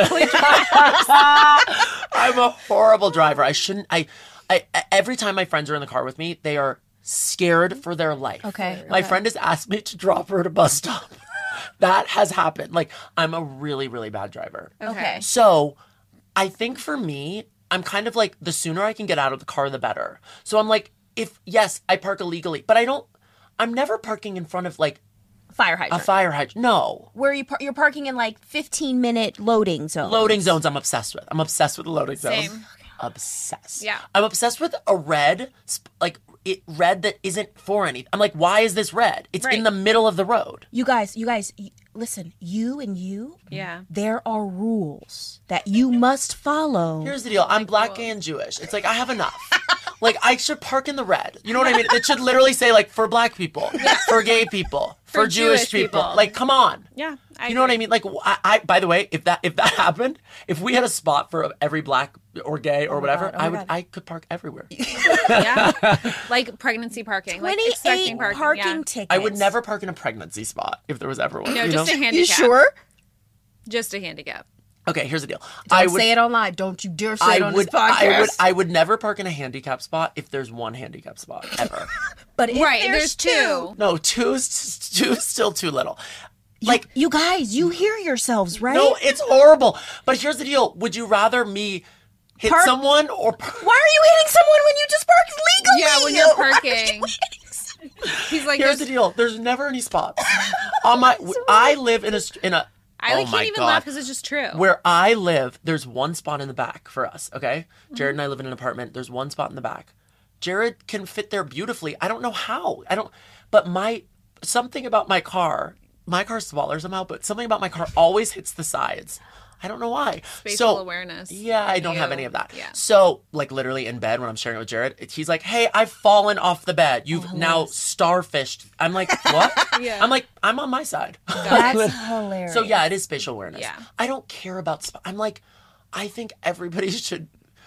I'm a horrible driver. I shouldn't. I, I every time my friends are in the car with me, they are scared for their life. Okay, My okay. friend has asked me to drop her at a bus stop. That has happened. Like I'm a really really bad driver. Okay. So, I think for me, I'm kind of like the sooner I can get out of the car, the better. So I'm like, if yes, I park illegally, but I don't. I'm never parking in front of like Fire a hydrant. fire hydrant. No. Where you par- you're parking in like fifteen minute loading zones. Loading zones I'm obsessed with. I'm obsessed with the loading zones. Same. Obsessed. Yeah. I'm obsessed with a red, sp- like it red that isn't for anything. I'm like, why is this red? It's in Right. the middle of the road. You guys, you guys, y- listen. You and you. Yeah. There are rules that you must follow. Here's the deal. I'm black, gay, and Jewish. It's like I have enough. Like I should park in the red. You know what I mean? It should literally say like for black people, for gay people, for, For Jewish, Jewish people. people. Like come on. Yeah. I You know what I agree. mean? Like, I, I. By the way, if that if that happened, if we had a spot for every black or gay or whatever, God, oh my I would God. I could park everywhere. Yeah. Like pregnancy parking. Like Twenty-eight expecting parking. parking, yeah. tickets. I would never park in a pregnancy spot if there was ever one. No, you just know? a handicap. You sure? Just a handicap. Okay, here's the deal. Don't I would. say it online. Don't you dare say I it on would, this podcast. I would. I would never park in a handicap spot if there's one handicap spot ever. but if Right. there's, There's two. No, two's two's still too little. Like you guys, you hear yourselves, right? no, it's horrible. But here's the deal: would you rather me hit Park- someone or? Par- Why are you hitting someone when you just parked legally? Yeah, when you're Why are you parking. hitting someone? He's like, Here's there's- the deal: there's never any spots on my. I live in a st- in a. I like oh my can't even God. laugh because it's just true. Where I live, there's one spot in the back for us, okay? Jared and I live in an apartment. There's one spot in the back. Jared can fit there beautifully. I don't know how. I don't, but my, something about my car, my car's smaller somehow, but something about my car always hits the sides. I don't know why. Spatial so, awareness. Yeah, I don't have You. any of that. Yeah. So, like literally in bed when I'm sharing it with Jared, it- he's like, "Hey, I've fallen off the bed. You've now starfished." I'm like, "What?" Yeah. I'm like, "I'm on my side." That's hilarious. So yeah, it is spatial awareness. Yeah. I don't care about. Sp- I'm like, I think everybody should.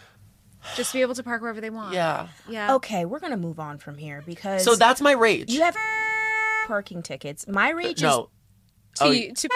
Just be able to park wherever they want. Yeah. Yeah. Okay, we're gonna move on from here because So that's my rage. you have parking tickets. My rage no. To, Oh, to,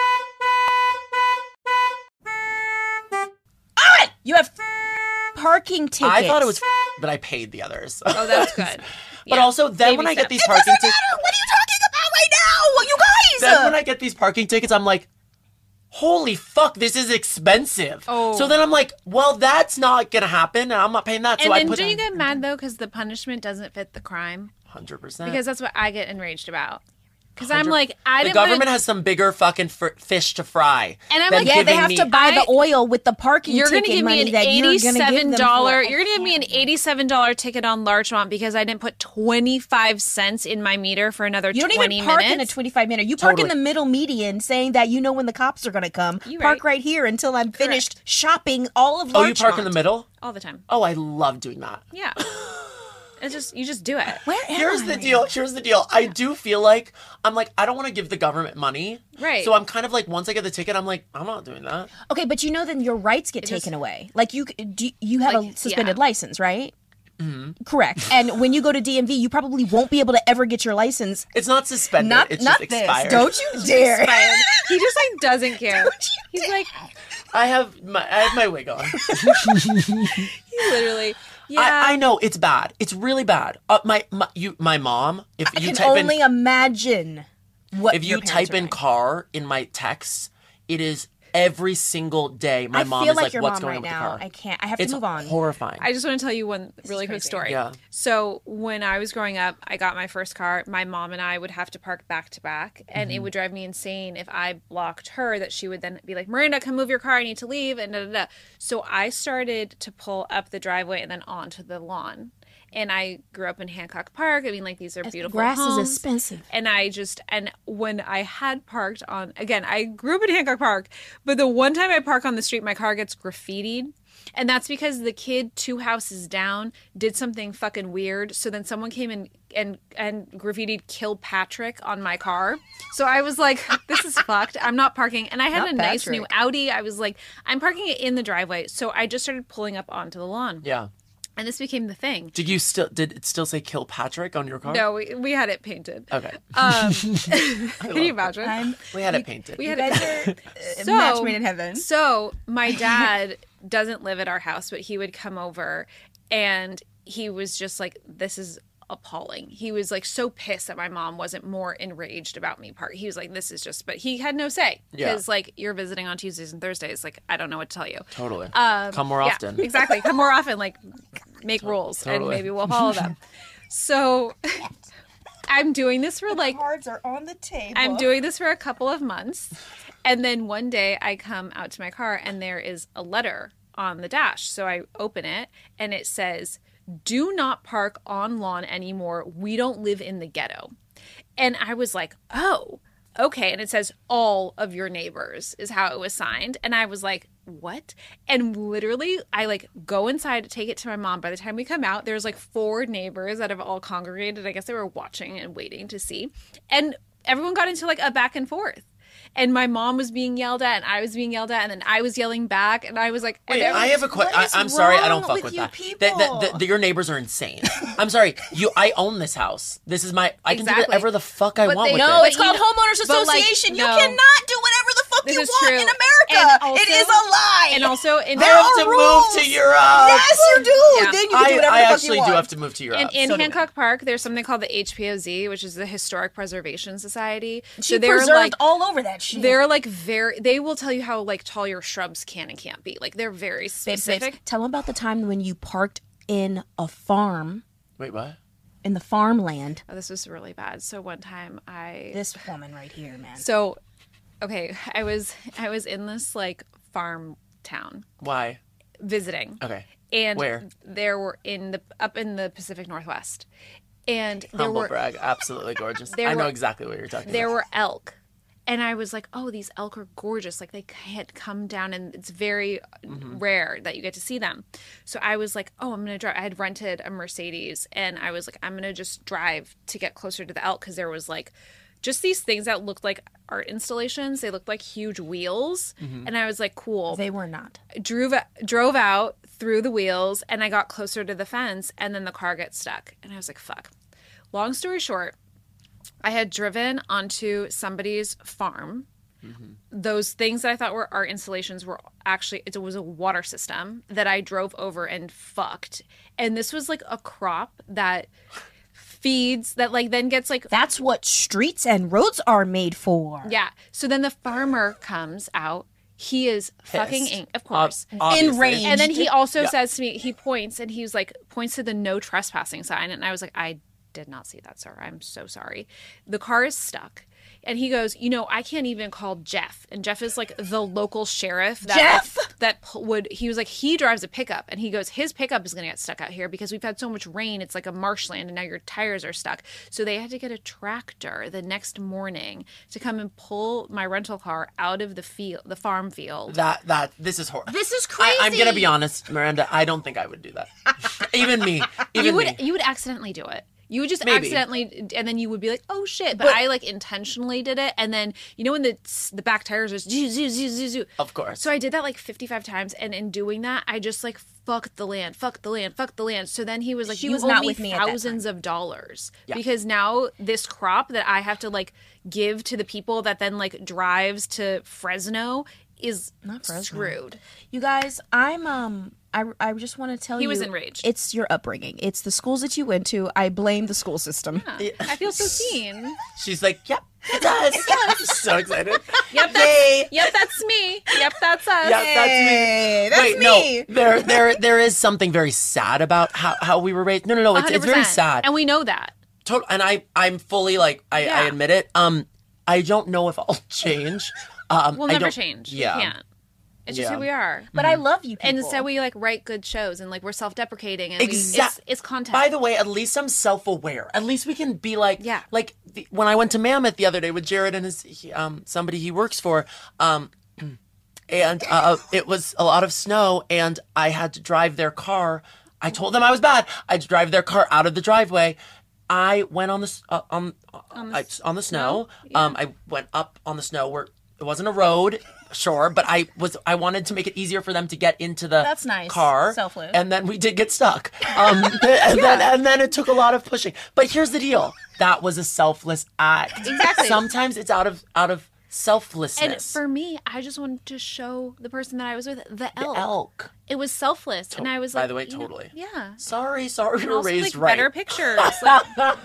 is you have parking tickets. I thought it was, but I paid the others. oh, that's good. But Yeah. also, then Baby when I get steps. these It parking doesn't tickets, matter. What are you talking about right now? You guys. then when I get these parking tickets, I'm like, holy fuck, this is expensive. Oh. So then I'm like, well, that's not gonna happen, and I'm not paying that. And so I then put do you down get mad though because the punishment doesn't fit the crime? one hundred percent. Because that's what I get enraged about. Because I'm like, I The didn't government wanna, has some bigger fucking f- fish to fry. And I'm than like, Yeah, they giving have me- to buy I- the oil with the parking you're going ticket to give me money an that you're going to give eighty-seven them dollars. for. You're going to give me an eighty-seven dollars ticket on Larchmont because I didn't put twenty-five cents in my meter for another You don't twenty even park minutes. in a twenty-five minute. You park Totally. in the middle median saying that you know when the cops are going to come. You Park right. right here until I'm finished shopping all of Oh, Larchmont. you park in the middle? all the time. Oh, I love doing that. Yeah. It's just you just do it. Where am Here's I the right deal. now? Here's the deal. I do feel like I'm like I don't want to give the government money. Right. So I'm kind of like once I get the ticket, I'm like I'm not doing that. Okay, but you know then your rights get just- taken away. Like you do you have Like, a suspended yeah. license, right? Mm-hmm. Correct. And when you go to D M V, you probably won't be able to ever get your license. It's not suspended. Not it's not just this. expired. Don't you dare. Expired. He just like doesn't care. He's like I have my I have my wig on. he literally. Yeah. I, I know it's bad. It's really bad. Uh, my my you my mom. If I you can type only in imagine what if your you parents type are in like. car in my texts, it is every single day. My I mom feel is like, like, your "What's mom going right on now. with the car?" I can't. I have It's to move on. horrifying. I just want to tell you one really quick crazy. story. Yeah. So when I was growing up, I got my first car. My mom and I would have to park back to back, and Mm-hmm. it would drive me insane if I blocked her. That she would then be like, "Miranda, come move your car. I need to leave." And da da da. So I started to pull up the driveway and then onto the lawn. And I grew up in Hancock Park. I mean, like these are beautiful grass is homes. expensive. And I just and when I had parked on again, I grew up in Hancock Park, but the one time I park on the street, my car gets graffitied. And that's because the kid two houses down did something fucking weird. So then someone came in and and graffitied Kilpatrick on my car. So I was like, this is fucked. I'm not parking. And I had Not a nice Patrick. new Audi. I was like, I'm parking it in the driveway. So I just started pulling up onto the lawn. Yeah. And this became the thing. Did you still did it still say Kilpatrick on your car? No, we, we had it painted. Okay. Um, can you imagine? I'm We had it painted. we you had guys it are uh, So- match made in heaven. So my dad doesn't live at our house, but he would come over and he was just like, this is appalling. He was like so pissed that my mom wasn't more enraged about me park. He was like, this is just, but he had no say Yeah. because like you're visiting on Tuesdays and Thursdays. Like, I don't know what to tell you. Totally. Um, Come more yeah, often. exactly. Come more often. Like make rules and Totally. maybe we'll follow them. So I'm doing this for like Cards are on the table. I'm doing this for a couple of months. And then one day I come out to my car and there is a letter on the dash. So I open it and it says, "Do not park on lawn anymore. We don't live in the ghetto." And I was like, oh, okay. And it says all of your neighbors is how it was signed. And I was like, what? And literally I like go inside to take it to my mom. By the time we come out, there's like four neighbors that have all congregated. I guess they were watching and waiting to see. And everyone got into like a back and forth. And my mom was being yelled at and I was being yelled at and then I was yelling back and I was like, Wait, and I have a question. What is I'm sorry, I don't wrong fuck with with you that. people? That- that- that- that your neighbors are insane. I'm sorry. You, I own this house. This is my. I can do Exactly. whatever the fuck I But want they- with No, it. it's called you know- homeowners but, like, association. you no. cannot do whatever the fuck This you is want true. in America. And also- it is a lie. and also in There I have are to rules. move to Europe. Yes, you do. Yeah. Then you can do I, whatever I the fuck actually you want. do have to move to Europe. And in So do we. Hancock Park, there's something called the H P O Z, which is the Historic Preservation Society. She so they're preserved like all over that shit. they're like very. They will tell you how like tall your shrubs can and can't be. Like they're very Babes, specific. babes, tell them about the time when you parked in a farm, Wait, what? in the farmland. Oh, this was really bad. So one time I This woman right here, man. so okay, I was I was in this like farm town Why? visiting. Okay. And Where? there were in the up in the Pacific Northwest. And there Humble were brag. Absolutely gorgeous. There I know were- exactly what you're talking there about. were elk. And I was like, oh, these elk are gorgeous. Like they can't come down and it's very rare that you get to see them. So I was like, oh, I'm going to drive. I had rented a Mercedes and I was like, I'm going to just drive to get closer to the elk because there was like just these things that looked like art installations. They looked like huge wheels. And I was like, cool. They were not. drove drove out through the wheels and I got closer to the fence and then the car gets stuck. And I was like, fuck. Long story short, I had driven onto somebody's farm. Those things that I thought were art installations were actually, it was a water system that I drove over and fucked. And this was like a crop that feeds, that like then gets like That's what streets and roads are made for. yeah. So then the farmer comes out. He is fucking, Pissed. ang- of course. Ob- obviously. Enraged. And then he also Yeah. says to me, he points and he's like, points to the no trespassing sign. And I was like, I did not see that, sir. I'm so sorry. The car is stuck. And he goes, you know, I can't even call Jeff. And Jeff is like the local sheriff. That, Jeff? That would, he was like, he drives a pickup. And he goes, his pickup is going to get stuck out here because we've had so much rain. It's like a marshland and now your tires are stuck. So they had to get a tractor the next morning to come and pull my rental car out of the field, the farm field. That, that, this is horrible. This is crazy. I, I'm going to be honest, Miranda. I don't think I would do that. Even me. Even you would, me. you would accidentally do it. You would just Maybe. accidentally, and then you would be like, "Oh shit!" But, But- I like intentionally did it, and then you know when the the back tires are zoo zoo zoo zoo zoo. Of course. So I did that like fifty-five times, and in doing that, I just like fucked the land, fucked the land, fucked the land. So then he was like, She "You was owe not me with me at that thousands of dollars Yeah. because now this crop that I have to like give to the people that then like drives to Fresno is Not Fresno. screwed." You guys, I'm um I, I just want to tell He you was enraged. It's your upbringing. It's the schools that you went to. I blame the school system. Yeah. I feel so seen. She's like, yep, it does. I'm so excited. Yep, Yay. that's, yep, that's me. Yep, that's us. Yep, that's me. Hey, that's Wait, me. no, there, there, there is something very sad about how, how we were raised. No, no, no, it's, it's very one hundred percent. sad. And we know that. Total, and I, I'm fully like, I, Yeah. I admit it. Um, I don't know if I'll change. Um, We'll I never don't- change. Yeah, We can't. It's just Yeah. who we are. But I love you people. And instead we like write good shows and like we're self-deprecating and we, Exact- it's, it's content. By the way, at least I'm self-aware. At least we can be like, Yeah. like the, when I went to Mammoth the other day with Jared and his he, um somebody he works for, um, and uh, it was a lot of snow, and I had to drive their car. I told them I was bad. I had to drive their car out of the driveway. I went on the s- uh, on on the, I, on the snow. Um, I went up on the snow where it wasn't a road. Sure, but I was I wanted to make it easier for them to get into the That's nice. car. Selfless. And then we did get stuck. Um, and, then, and then it took a lot of pushing. But here's the deal: that was a selfless act. Exactly. Sometimes it's out of out of and selflessness. for me, I just wanted to show the person that I was with the elk. Elk. It was selfless. and I was like, by the way, you know, totally. yeah. Sorry, sorry, we And were also, raised like, right. better pictures. Like,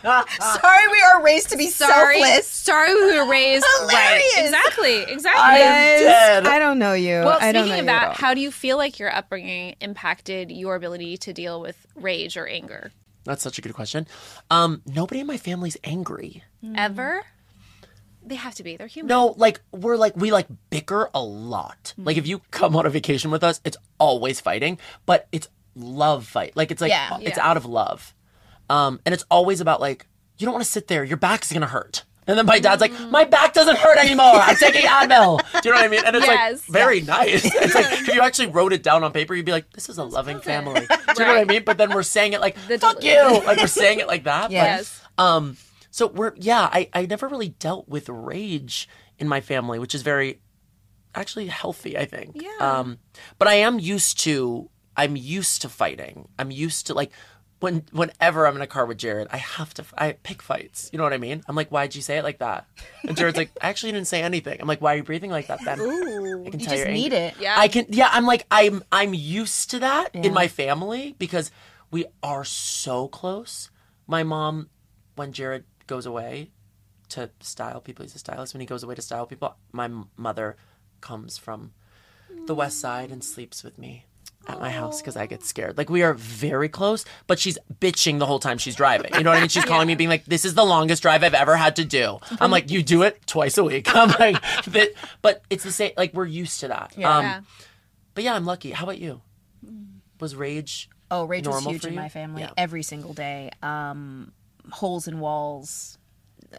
Sorry, we are raised to be sorry, selfless. sorry, we were raised right. Hilarious. Exactly, exactly. I am dead. I don't know you. Well, I don't speaking know of you at that, all. how do you feel like your upbringing impacted your ability to deal with rage or anger? That's such a good question. Um, nobody in my family's angry. Ever? They have to be. They're human. No, like we're like we like bicker a lot. Like if you come on a vacation with us, it's always fighting, but it's love fight. Like it's like Yeah. it's Yeah. out of love. Um, and it's always about like you don't want to sit there. Your back's gonna hurt. And then my dad's like, my back doesn't hurt anymore. I'm taking Advil. Do you know what I mean? And it's Yes. like very nice. It's like if you actually wrote it down on paper, you'd be like, this is a loving family. Do you know what I Right. mean? But then we're saying it like, The fuck del- you. Like we're saying it like that. But, Yes. um, so we're yeah, I, I never really dealt with rage in my family, which is very actually healthy, I think. Yeah. Um, but I am used to I'm used to fighting. I'm used to like when whenever I'm in a car with Jared, I have to I pick fights. You know what I mean? I'm like, why'd you say it like that? And Jared's like, I actually didn't say anything. I'm like, why are you breathing like that then? Ooh, I can you tell just you're need angry. it. Yeah. I can yeah, I'm like I'm I'm used to that Yeah. in my family because we are so close. My mom, when Jared goes away to style people, he's a stylist. When he goes away to style people, my m- mother comes from the west side and sleeps with me at my house because I get scared. Like we are very close, but she's bitching the whole time she's driving. You know what I mean? She's calling me being like, this is the longest drive I've ever had to do. I'm like, you do it twice a week. I'm like, but, but it's the same, like we're used to that. Yeah. Um, Yeah. But yeah, I'm lucky. How about you? Was rage Oh, rage was normal huge for in you? my family Yeah. every single day. Um, holes in walls, uh,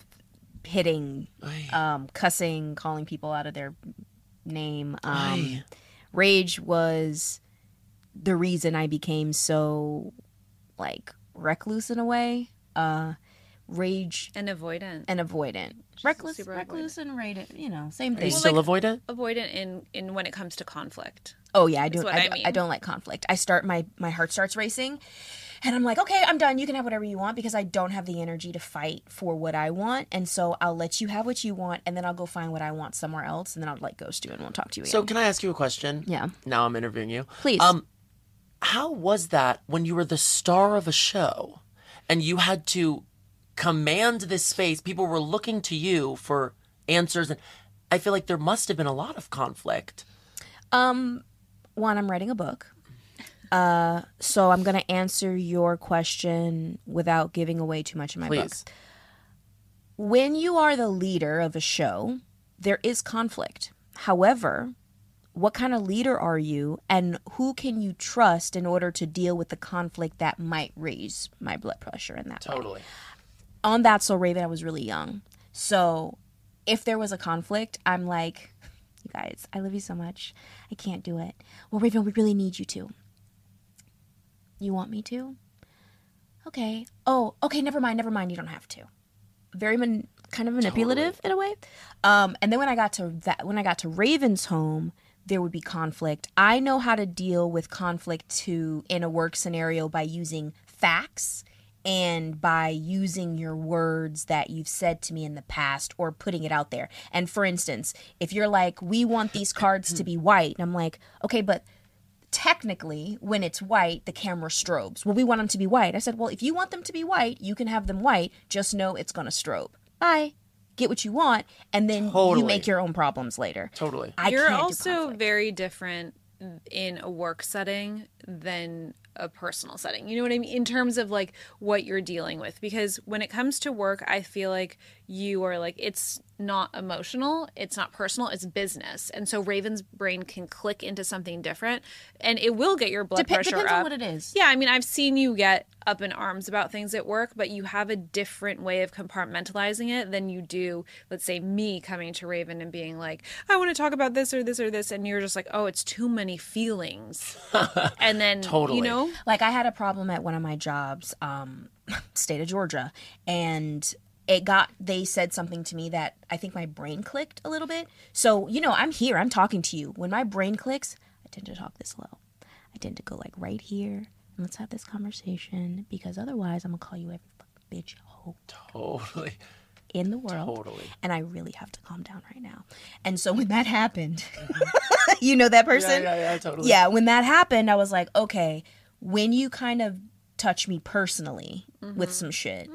hitting, um, cussing, calling people out of their name. Um, Aye. rage was the reason I became so like recluse in a way. Uh, rage And avoidant. and avoidant. Reckless, super recluse and radiant. You know, same Are you thing. still avoidant? avoidant in, in when it comes to conflict. Oh yeah, I do. what I, I I, mean. don't like conflict. I start my my heart starts racing, and I'm like, okay, I'm done. You can have whatever you want because I don't have the energy to fight for what I want, and so I'll let you have what you want, and then I'll go find what I want somewhere else, and then I'll like ghost you and won't talk to you again. So can I ask you a question? Yeah. Now I'm interviewing you. Please. Um, how was that when you were the star of a show and you had to command this space? People were looking to you for answers, and I feel like there must have been a lot of conflict. um, one, I'm writing a book. Uh, so I'm gonna answer your question without giving away too much in my book. Please. When you are the leader of a show, there is conflict. However, what kind of leader are you, and who can you trust in order to deal with the conflict that might raise my blood pressure in that way? Totally. On That's So Raven, I was really young. So if there was a conflict, I'm like, you guys, I love you so much. I can't do it. Well, Raven, we really need you to. You want me to? Okay. Oh, okay, never mind, never mind. You don't have to. Very man- kind of manipulative Totally. in a way. Um, and then when I got to that, when I got to Raven's home, there would be conflict. I know how to deal with conflict to in a work scenario by using facts and by using your words that you've said to me in the past or putting it out there. And for instance, if you're like, we want these cards to be white, and I'm like, okay, but technically when it's white, the camera strobes. Well, we want them to be white. I said, well, if you want them to be white, you can have them white. Just know it's going to strobe. Bye. Get what you want, and then Totally. you make your own problems later. Totally. I You're can't do also conflict. very different in a work setting than a personal setting. You know what I mean? In terms of like what you're dealing with. Because when it comes to work, I feel like you are like, it's not emotional, it's not personal, it's business. And so Raven's brain can click into something different and it will get your blood Dep- pressure depends up. on what it is. Yeah, I mean, I've seen you get up in arms about things at work, but you have a different way of compartmentalizing it than you do, let's say, me coming to Raven and being like, I want to talk about this or this or this. And you're just like, oh, it's too many feelings. And then, Totally. you know, Like I had a problem at one of my jobs, um, state of Georgia, and it got, they said something to me that I think my brain clicked a little bit. So, you know, I'm here, I'm talking to you. When my brain clicks, I tend to talk this low. I tend to go like right here, and let's have this conversation, because otherwise I'm gonna call you every fucking bitch hoe Totally. in the world. Totally. And I really have to calm down right now. And so when that happened, you know that person? Yeah, yeah, yeah, totally. Yeah, when that happened, I was like, okay, when you kind of touch me personally with some shit,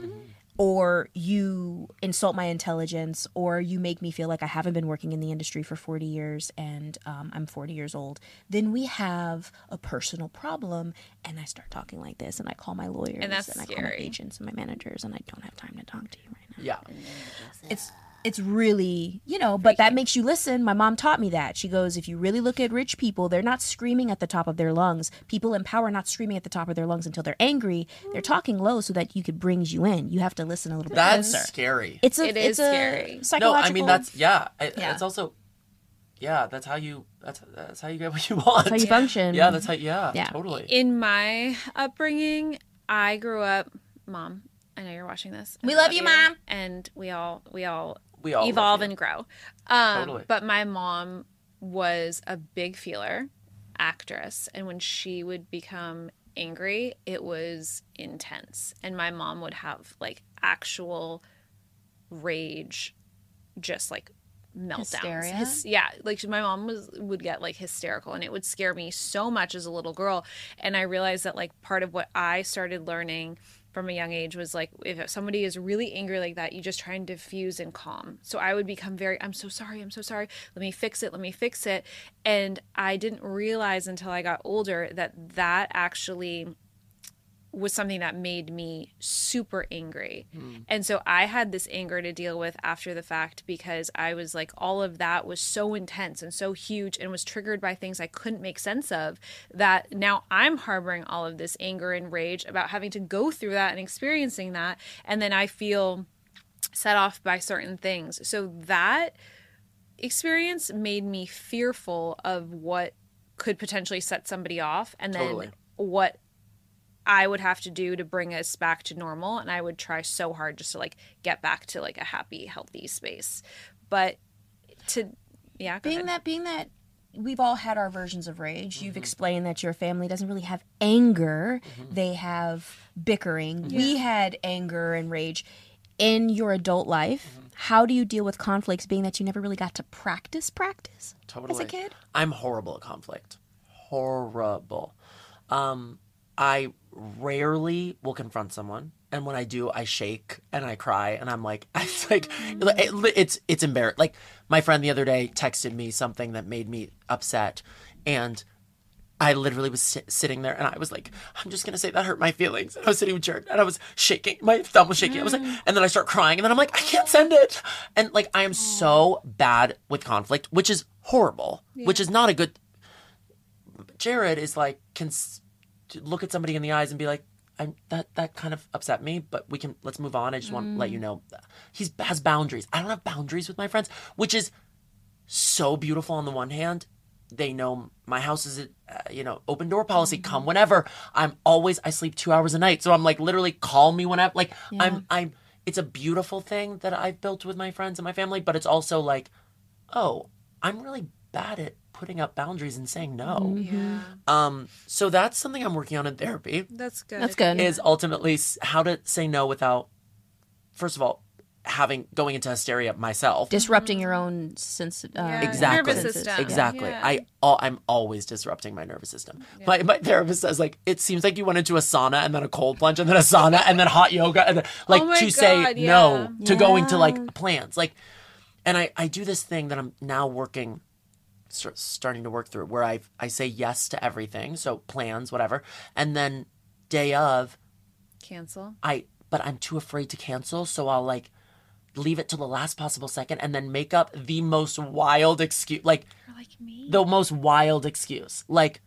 or you insult my intelligence, or you make me feel like I haven't been working in the industry for forty years and um, I'm forty years old, then we have a personal problem. And I start talking like this, and I call my lawyers, And that's I call my scary. agents and my managers, and I don't have time to talk to you right now. Yeah. It's it's really, you know, but that makes you listen. My mom taught me that. She goes, if you really look at rich people, they're not screaming at the top of their lungs. People in power are not screaming at the top of their lungs until they're angry. They're talking low so that you could brings you in. You have to listen a little bit That's closer. scary. It's a It it's is a scary. No, psychological. I mean that's yeah. I, Yeah. It's also yeah. That's how you. That's that's how you get what you want. how you function. Yeah, that's how. Yeah, Yeah. totally. in my upbringing, I grew up, Mom, I know you're watching this. We I love you, Mom. And we all, we all, We all love evolve you. and grow. Um, Totally. But my mom was a big feeler, actress, and when she would become angry, it was intense. And my mom would have like actual rage, just like meltdowns. Hysteria? Hys- yeah, like my mom was would get like hysterical, and it would scare me so much as a little girl. And I realized that like part of what I started learning from a young age was like, if somebody is really angry like that, you just try and diffuse and calm. So I would become very, I'm so sorry, I'm so sorry. Let me fix it, let me fix it. And I didn't realize until I got older that that actually was something that made me super angry. And so I had this anger to deal with after the fact, because I was like, all of that was so intense and so huge and was triggered by things I couldn't make sense of, that now I'm harboring all of this anger and rage about having to go through that and experiencing that. And then I feel set off by certain things. So that experience made me fearful of what could potentially set somebody off, and then Totally. what I would have to do to bring us back to normal. And I would try so hard just to like get back to like a happy, healthy space. But to, yeah, go being ahead. that being that we've all had our versions of rage. You've explained that your family doesn't really have anger. They have bickering. We had anger and rage. In your adult life, how do you deal with conflicts, being that you never really got to practice practice Totally. as a kid? I'm horrible at conflict. Horrible. Um, I rarely will confront someone, and when I do, I shake and I cry, and I'm like, it's like, it, it's it's embarrassing. Like my friend the other day texted me something that made me upset, and I literally was sit- sitting there and I was like, I'm just going to say that hurt my feelings. And I was sitting with Jared and I was shaking. My thumb was shaking. I was like, and then I start crying and then I'm like, I can't send it. And like, I am so bad with conflict, which is horrible, yeah. which is not a good. Jared is like, can s- look at somebody in the eyes and be like, I'm, that that kind of upset me, but we can, let's move on. I just want to let you know. He has boundaries. I don't have boundaries with my friends, which is so beautiful on the one hand. They know my house is, uh, you know, open door policy. Mm-hmm. Come whenever. I'm always, I sleep two hours a night. So I'm like, literally call me whenever. Like yeah. I'm, I'm, it's a beautiful thing that I've built with my friends and my family, but it's also like, oh, I'm really bad at putting up boundaries and saying no. Yeah. Um, so that's something I'm working on in therapy. That's good. That's good. Is ultimately how to say no without, first of all, having going into hysteria myself, disrupting your own sense. Uh, yeah. Exactly. Nervous system. Exactly. Yeah. I all, I'm always disrupting my nervous system. Yeah. My my therapist says like it seems like you went into a sauna and then a cold plunge and then a sauna and then hot yoga and then, like oh my to God, say yeah. no to yeah. going to like plans like, and I I do this thing that I'm now working. Start, starting to work through where I I say yes to everything, so plans, whatever, and then day of cancel. I but I'm too afraid to cancel, so I'll like leave it till the last possible second and then make up the most wild excuse, like, You're like me. the most wild excuse, like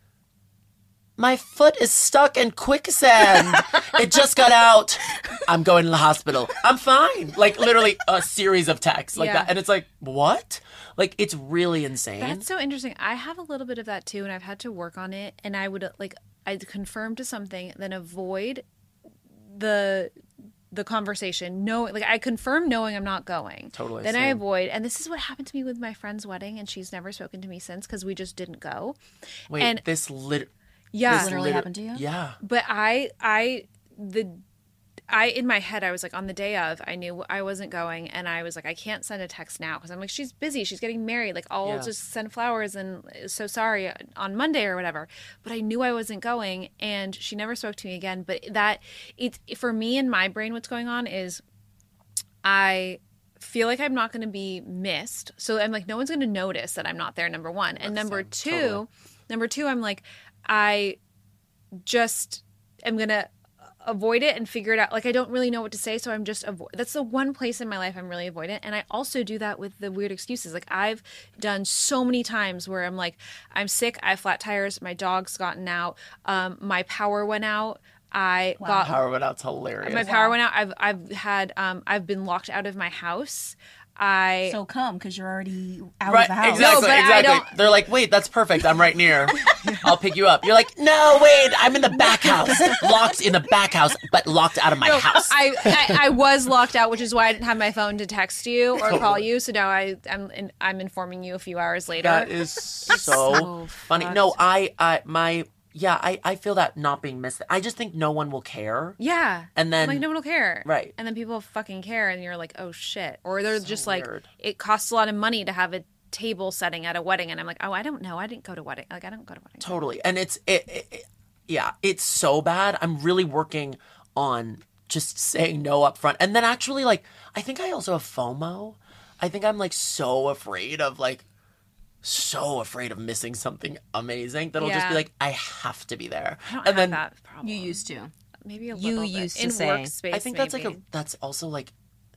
my foot is stuck in quicksand. It just got out. I'm going to the hospital. I'm fine. Like literally a series of texts like Yeah. that, and it's like what? Like, it's really insane. That's so interesting. I have a little bit of that too, and I've had to work on it. And I would like, I'd confirm to something, then avoid the the conversation. No, like I confirm knowing I'm not going. Totally. Then same. I avoid, and this is what happened to me with my friend's wedding, and she's never spoken to me since because we just didn't go. Wait, and this lit. yeah, this literally liter- happened to you? Yeah. But I, I, the, I, in my head, I was like, on the day of, I knew I wasn't going. And I was like, I can't send a text now because I'm like, she's busy. She's getting married. Like, I'll Yeah. just send flowers and so sorry on Monday or whatever. But I knew I wasn't going. And she never spoke to me again. But that, it's, for me in my brain, what's going on is I feel like I'm not going to be missed. So I'm like, no one's going to notice that I'm not there, number one. And That's number same. two, Totally. number two, I'm like, I just am going to avoid it and figure it out. Like, I don't really know what to say, so I'm just avoid. That's the one place in my life I'm really avoidant. And I also do that with the weird excuses. Like, I've done so many times where I'm like, I'm sick, I have flat tires, my dog's gotten out, um, my power went out, I Wow. got Power went out's hilarious. my power went out. I've I've had um I've been locked out of my house. I So come, because you're already out Right, of the house. exactly, No, but I exactly. don't- They're like, wait, that's perfect. I'm right near. I'll pick you up. You're like, no, wait, I'm in the back house. Locked in the back house, but locked out of my house. I, I I was locked out, which is why I didn't have my phone to text you or call you. So now I I'm in, I'm informing you a few hours later. That is so, so funny. fucked. No, I, I, my, yeah, I, I feel that not being missed. I just think no one will care. Yeah. And then, Like, no one will care. Right. And then people fucking care, and you're like, oh shit. Or they're So just like, weird. it costs a lot of money to have a table setting at a wedding, and I'm like, oh, I don't know. I didn't go to wedding. Like, I don't go to weddings. totally. And it's, it, it, it- yeah, it's so bad. I'm really working on just saying no up front. And then actually, like, I think I also have FOMO. I think I'm like so afraid of like, so afraid of missing something amazing that'll just be Yeah. like, I have to be there. I don't and have then that problem. You used to. Maybe a You little used bit. to in say- workspace. I think that's like a maybe. that's also like,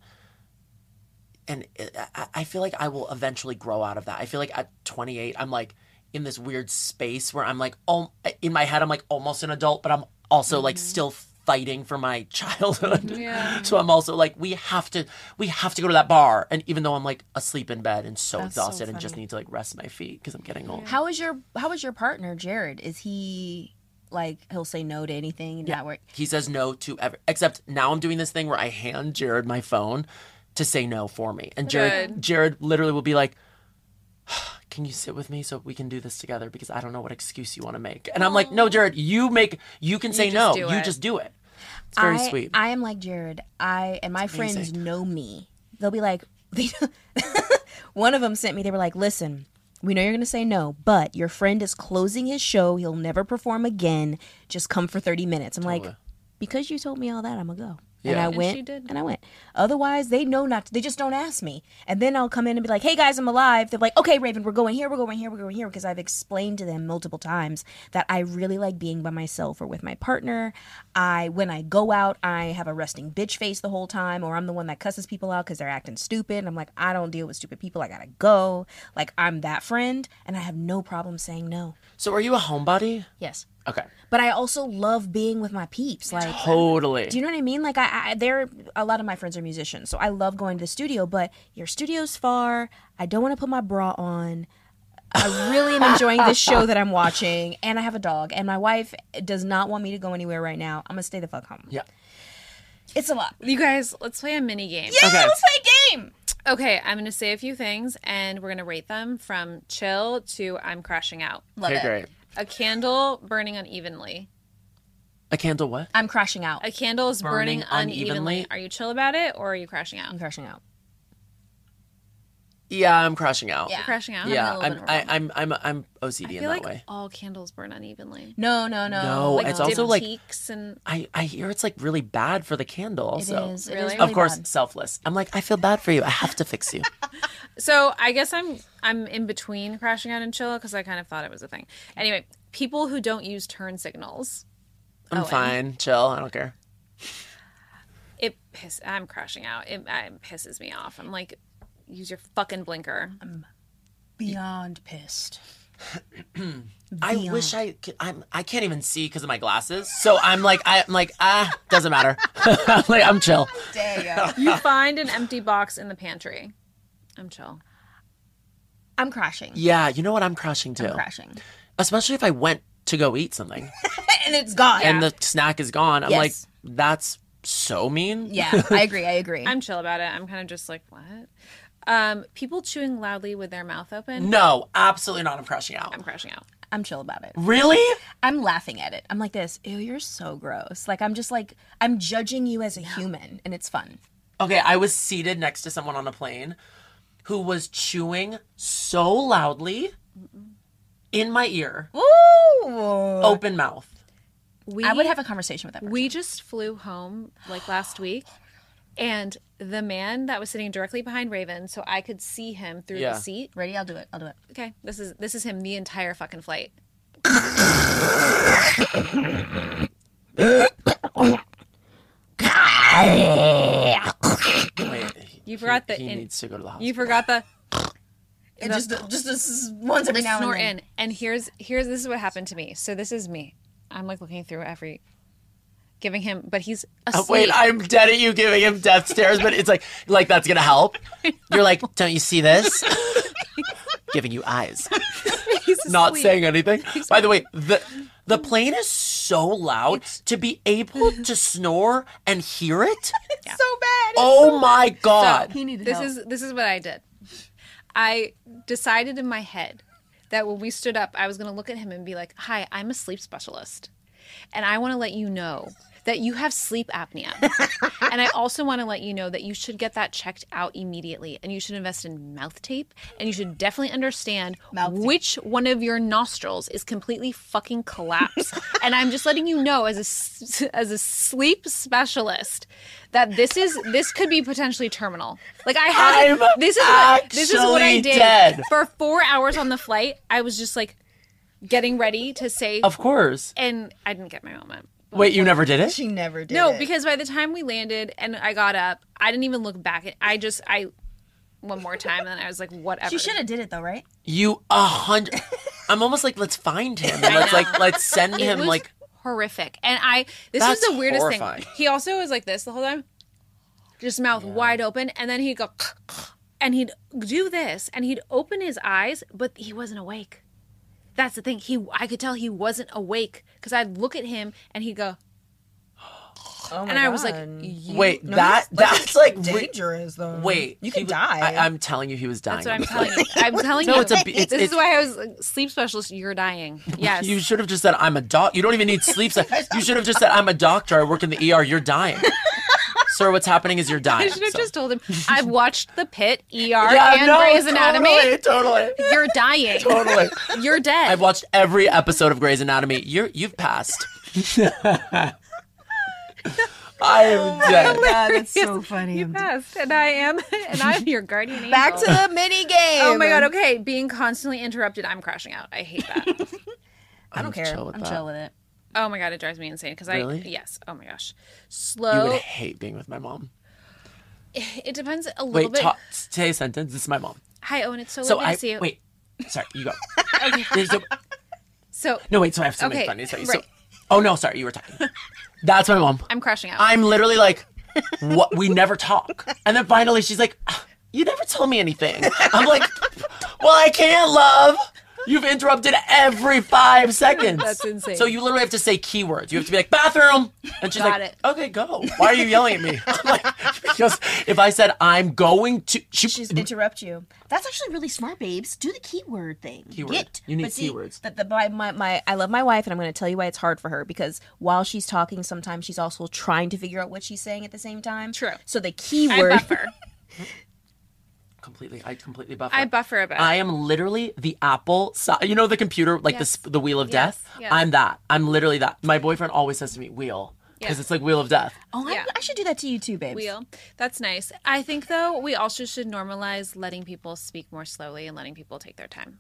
and it, I, I feel like I will eventually grow out of that. I feel like at twenty-eight, I'm like in this weird space where I'm like, oh, in my head, I'm like almost an adult, but I'm also like still fighting for my childhood. Yeah. So I'm also like, we have to, we have to go to that bar. And even though I'm like asleep in bed and so That's so exhausted and just funny. need to like rest my feet because I'm getting old. How is your How is your partner, Jared? Is he like he'll say no to anything? And not work? He says no to ever, except now I'm doing this thing where I hand Jared my phone to say no for me. And Jared, Good. Jared literally will be like, can you sit with me so we can do this together? Because I don't know what excuse you want to make. And I'm like, no, Jared, you make, you can say just no. do You it. just do it. It's very I, sweet. I am like Jared. I and my friends amazing. know me. They'll be like, they, one of them sent me. They were like, "Listen, we know you're gonna say no, but your friend is closing his show. He'll never perform again. Just come for thirty minutes." I'm like, Totally. because you told me all that, I'm gonna go. And Yeah. I And went, she did. and I went. Otherwise, they know not to. They just don't ask me. And then I'll come in and be like, hey, guys, I'm alive. They're like, okay, Raven, we're going here, we're going here, we're going here. Because I've explained to them multiple times that I really like being by myself or with my partner. I When I go out, I have a resting bitch face the whole time, or I'm the one that cusses people out because they're acting stupid. And I'm like, I don't deal with stupid people. I gotta go. Like, I'm that friend, and I have no problem saying no. So are you a homebody? Yes. Okay. But I also love being with my peeps. Like, Totally. do you know what I mean? Like, I, I there, a lot of my friends are musicians, so I love going to the studio. But your studio's far. I don't want to put my bra on. I really am enjoying this show that I'm watching, and I have a dog, and my wife does not want me to go anywhere right now. I'm gonna stay the fuck home. Yeah. It's a lot. You guys, let's play a mini game. Yeah, Okay. let's play a game. Okay, I'm going to say a few things, and we're going to rate them from chill to I'm crashing out. Love Okay, it. great. A candle burning unevenly. A candle what? I'm crashing out. A candle is burning, Burning unevenly. unevenly? Are you chill about it, or are you crashing out? I'm crashing out. Yeah, I'm crashing out. Yeah. You're crashing out. Yeah, a little I'm bit I, wrong. I'm I'm I'm O C D I in feel that like way. all candles burn unevenly. No, no, no. No, Like, it's also like Diptychs and I I hear it's like really bad for the candle it also. is. It Really? is Of Of really course, bad. selfless. I'm like, I feel bad for you. I have to fix you. So I guess I'm I'm in between crashing out and chill because I kind of thought it was a thing. Anyway, people who don't use turn signals. I'm Owen. fine. Chill. I don't care. It piss. I'm crashing out. It, it pisses me off. I'm like, use your fucking blinker. Beyond pissed. I Beyond. wish I could, I'm I can't even see because of my glasses. So I'm like I'm like ah doesn't matter. I'm like I'm chill. Damn. You find an empty box in the pantry. I'm chill. I'm crashing. Yeah, you know what? I'm crashing too. I'm crashing. Especially if I went to go eat something And it's gone. and the snack is gone. I'm Yes. like, that's so mean. Yeah, I agree. I agree. I'm chill about it. I'm kind of just like, what? Um, people chewing loudly with their mouth open. No, absolutely not. I'm crashing out. I'm crashing out. I'm chill about it. Really? I'm laughing at it. I'm like this. Ew, you're so gross. Like I'm just like I'm judging you as a human, and it's fun. Okay, I was seated next to someone on a plane who was chewing so loudly in my ear, Ooh. open mouth. We, I would have a conversation with that person. We just flew home like last week, and the man that was sitting directly behind Raven, so I could see him through Yeah. the seat. Ready? I'll do it. I'll do it. Okay, this is this is him the entire fucking flight. Wait, You forgot the he in- needs to go to the hospital. You forgot the It just just this once every the now snort and then. in. And here's here's this is what happened to me. So this is me. I'm like looking through every, giving him, but he's Uh, asleep. wait, I'm dead at you giving him death stares, but it's like like that's gonna help. You're like, don't you see this? Giving you eyes, He's not asleep. saying anything. By the way, the the plane is so loud to be able to snore and hear it. So bad. Oh my god! So, He needed this help. is this is what I did. I decided in my head that when we stood up, I was going to look at him and be like, "Hi, I'm a sleep specialist, and I want to let you know that you have sleep apnea, and I also want to let you know that you should get that checked out immediately, and you should invest in mouth tape, and you should definitely understand Mouth tape. which one of your nostrils is completely fucking collapsed, and I'm just letting you know as a s- as a sleep specialist." That this is this could be potentially terminal. Like I had I'm this is what this is what I actually did dead. for four hours on the flight. I was just like getting ready to say, Of course. and I didn't get my moment. Wait, you never did it? She never did. No, it. because by the time we landed and I got up, I didn't even look back. I just I one more time, and then I was like, whatever. she should have did it though, right? You a hundred. I'm almost like, let's find him and let's like let's send It him was like. horrific. And I this That's is the weirdest horrifying. thing. He also was like this the whole time. Just mouth wide open, and then he'd go and he'd do this and he'd open his eyes, but he wasn't awake. That's the thing. He I could tell he wasn't awake because I'd look at him and he'd go, Oh my and I was like, God. you, Wait, No, that he's, like, that's like re- dangerous though. wait. you he could w- die. I, I'm telling you, he was dying. that's what on I'm the telling plane. you. I'm telling No, you. it's a b- it's- this it's- is why I was like, sleep specialist. You're dying. Yes. You should have just said, "I'm a doc." You don't even need sleep. cy- You should have just said, "I'm a doctor. I work in the E R." You're dying, sir. What's happening is you're dying. I should have So- just told him. I've watched The Pit, E R, Yeah, and no, Grey's Anatomy. Totally, totally, You're dying. totally. You're dead. I've watched every episode of Grey's Anatomy. You're you've passed. I am dead. God, that's so funny. You passed, and I am, and I'm your guardian angel. Back to the mini game. Oh my god. Okay, being constantly interrupted. I'm crashing out. I hate that. I don't I'm care. chill with I'm that. chill with it. Oh my god, it drives me insane because Really? I yes. Oh my gosh, You slow. would hate being with my mom. It depends a little Wait, bit. ta- say a sentence. This is my mom. Hi, Owen. It's so, So lovely I to see you. wait. Sorry, you go. Okay. There's no- So no, wait. So I have something Okay, funny. Sorry. right. So, oh no, sorry. You were talking. That's my mom. I'm crashing out. I'm literally like, what? We never talk. And then finally, she's like, "Ah, you never tell me anything. I'm like, well, I can't, love. You've interrupted every five seconds. That's insane. So you literally have to say keywords. You have to be like, bathroom. And she's Got like, it. okay, go. Why are you yelling at me? I'm like, because if I said, I'm going to. She, She's interrupt you. That's actually really smart, babes. Do the keyword thing. Keyword. Get. You need But see, keywords. The, the, my, my, my, I love my wife, and I'm going to tell you why it's hard for her. Because while she's talking, sometimes she's also trying to figure out what she's saying at the same time. True. So the I keyword. buffer. completely, I completely buffer. I buffer a bit. I am literally the Apple, si- you know, the computer, like Yes. the sp- the wheel of Yes, death. yes. I'm that. I'm literally that. My boyfriend always says to me, "Wheel," because Yeah. it's like wheel of death. Oh, I, Yeah. I should do that to you too, babes. Wheel. That's nice. I think though we also should normalize letting people speak more slowly and letting people take their time.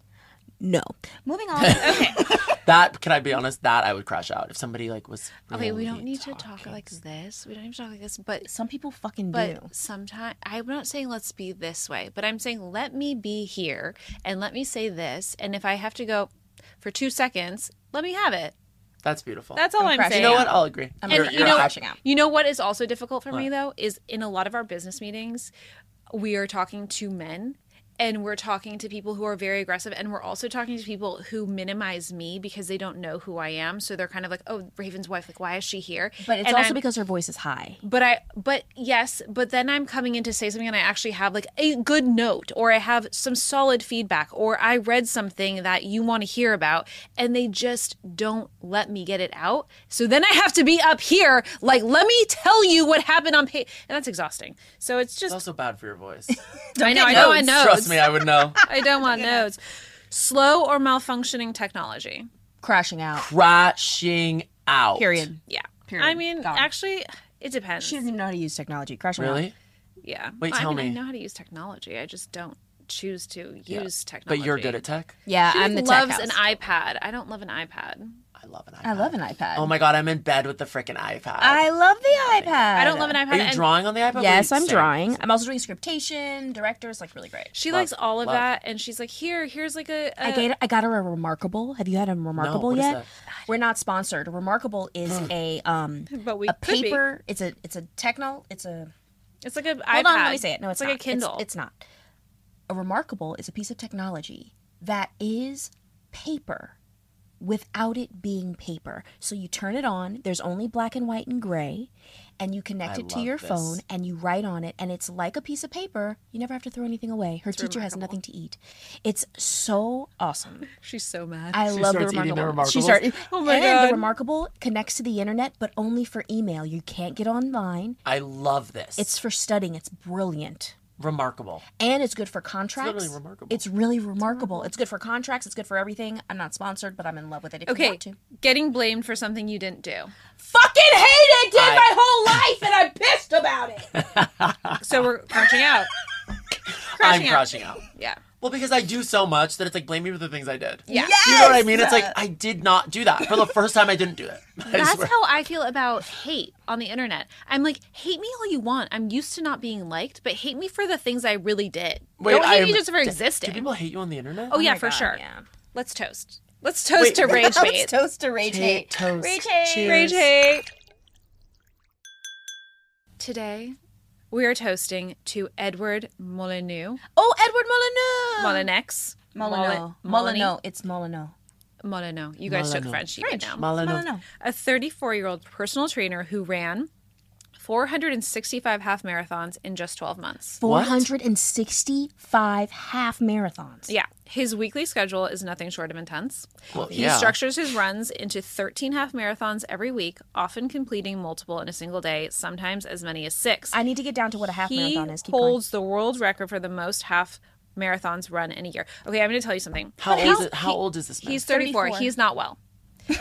No. Moving on. Okay. That, can I be honest? That I would crash out if somebody like was. Okay, we really don't need to talk talking. like this. We don't need to talk like this, but Some people fucking but do. sometimes I'm not saying let's be this way, but I'm saying let me be here and let me say this, and if I have to go for two seconds, let me have it. That's beautiful. That's all I'm I'm, crashing saying. You know what? I'll agree. I'm You're- And you're you know, crashing out. you know what is also difficult for me What? though is in a lot of our business meetings, we are talking to men. And we're talking to people who are very aggressive. And we're also talking to people who minimize me because they don't know who I am. So they're kind of like, oh, Raven's wife, like, why is she here? But it's And also I'm- because her voice is high. But I, but yes, but then I'm coming in to say something and I actually have like a good note or I have some solid feedback or I read something that you want to hear about and they just don't let me get it out. So then I have to be up here, like, let me tell you what happened on page. And that's exhausting. So it's It's just, also bad for your voice. I know, I know, I know. Trust me, I would know. I don't want notes. Slow or malfunctioning technology. Crashing out. Crashing out. Period. Yeah. Period. I mean, Gone. actually, it depends. She doesn't even know how to use technology. Crashing out. Really? Yeah. Wait, I tell mean, I me. know how to use technology. I just don't choose to Yeah. use technology. But you're good at tech? Yeah, She I'm the loves tech an house. iPad. I don't love an iPad. I love an iPad. I love an iPad. Oh my god, I'm in bed with the freaking iPad. I love the iPad. I don't love an iPad. Are you and drawing on the iPad? Yes, What are you I'm saying? drawing. I'm also doing scriptation, directors, like really great. She Love, likes all of love. that, and she's like, "Here, here's like a." a I got I got her a Remarkable. Have you had a Remarkable what is yet? that? We're not sponsored. A Remarkable is a um but we a could be. paper. It's a it's a techno. It's a It's like a iPad. hold on. Let me say it. No, it's, it's like not. a Kindle. It's, it's not. A Remarkable is a piece of technology that is paper without it being paper. So you turn it on, there's only black and white and gray, and you connect I it to love your this. phone and you write on it, and it's like a piece of paper. You never have to throw anything away. Her teacher has remarkable. nothing to eat. It's so awesome. She's so mad. I She love the starts eating the Remarkable. She Remarkables? started. Oh my and God. the Remarkable connects to the internet, but only for email. You can't get online. I love this. It's for studying. It's brilliant. remarkable. And it's good for contracts. literally remarkable. It's really remarkable. It's good for contracts. It's good for everything. I'm not sponsored, but I'm in love with it. If you Okay, want to. getting blamed for something you didn't do. Fucking hate it. Did I- my whole life, and I'm pissed about it. So we're crashing out. I'm out. crashing out. Yeah. Well, because I do so much that it's like blame me for the things I did. Yeah. You know what I mean? Yes! It's like I did not do that. For the first time I didn't do it. I That's swear. how I feel about hate on the internet. I'm like, hate me all you want. I'm used to not being liked, but hate me for the things I really did. Wait, Don't hate I'm- me just for do- existing. Do people hate you on the internet? oh, yeah, my for God, sure. yeah. Let's toast. Let's toast Wait, to wait. rage Let's hate. toast to rage hate. Toast. Rage hate. Cheers. Rage hate. Today, we are toasting to Edward Molyneux. Oh, Edward Molyneux. Molinex. Molyneux. Molyneux. Molyneux. It's Molyneux. Molyneux. You guys took Molyneux. French, you French. know. Molyneux. Molyneux. A thirty-four-year-old personal trainer who ran four hundred sixty-five half marathons in just twelve months. four hundred sixty-five half marathons. Yeah. His weekly schedule is nothing short of intense. Well, He yeah. structures his runs into thirteen half marathons every week, often completing multiple in a single day, sometimes as many as six. I need to get down to what a half he marathon is. Keep holds the world record for the most half marathons run in a year. Okay, I'm going to tell you something. How He's- old? Is, how he- old is this man? He's thirty-four. thirty-four. He's not well.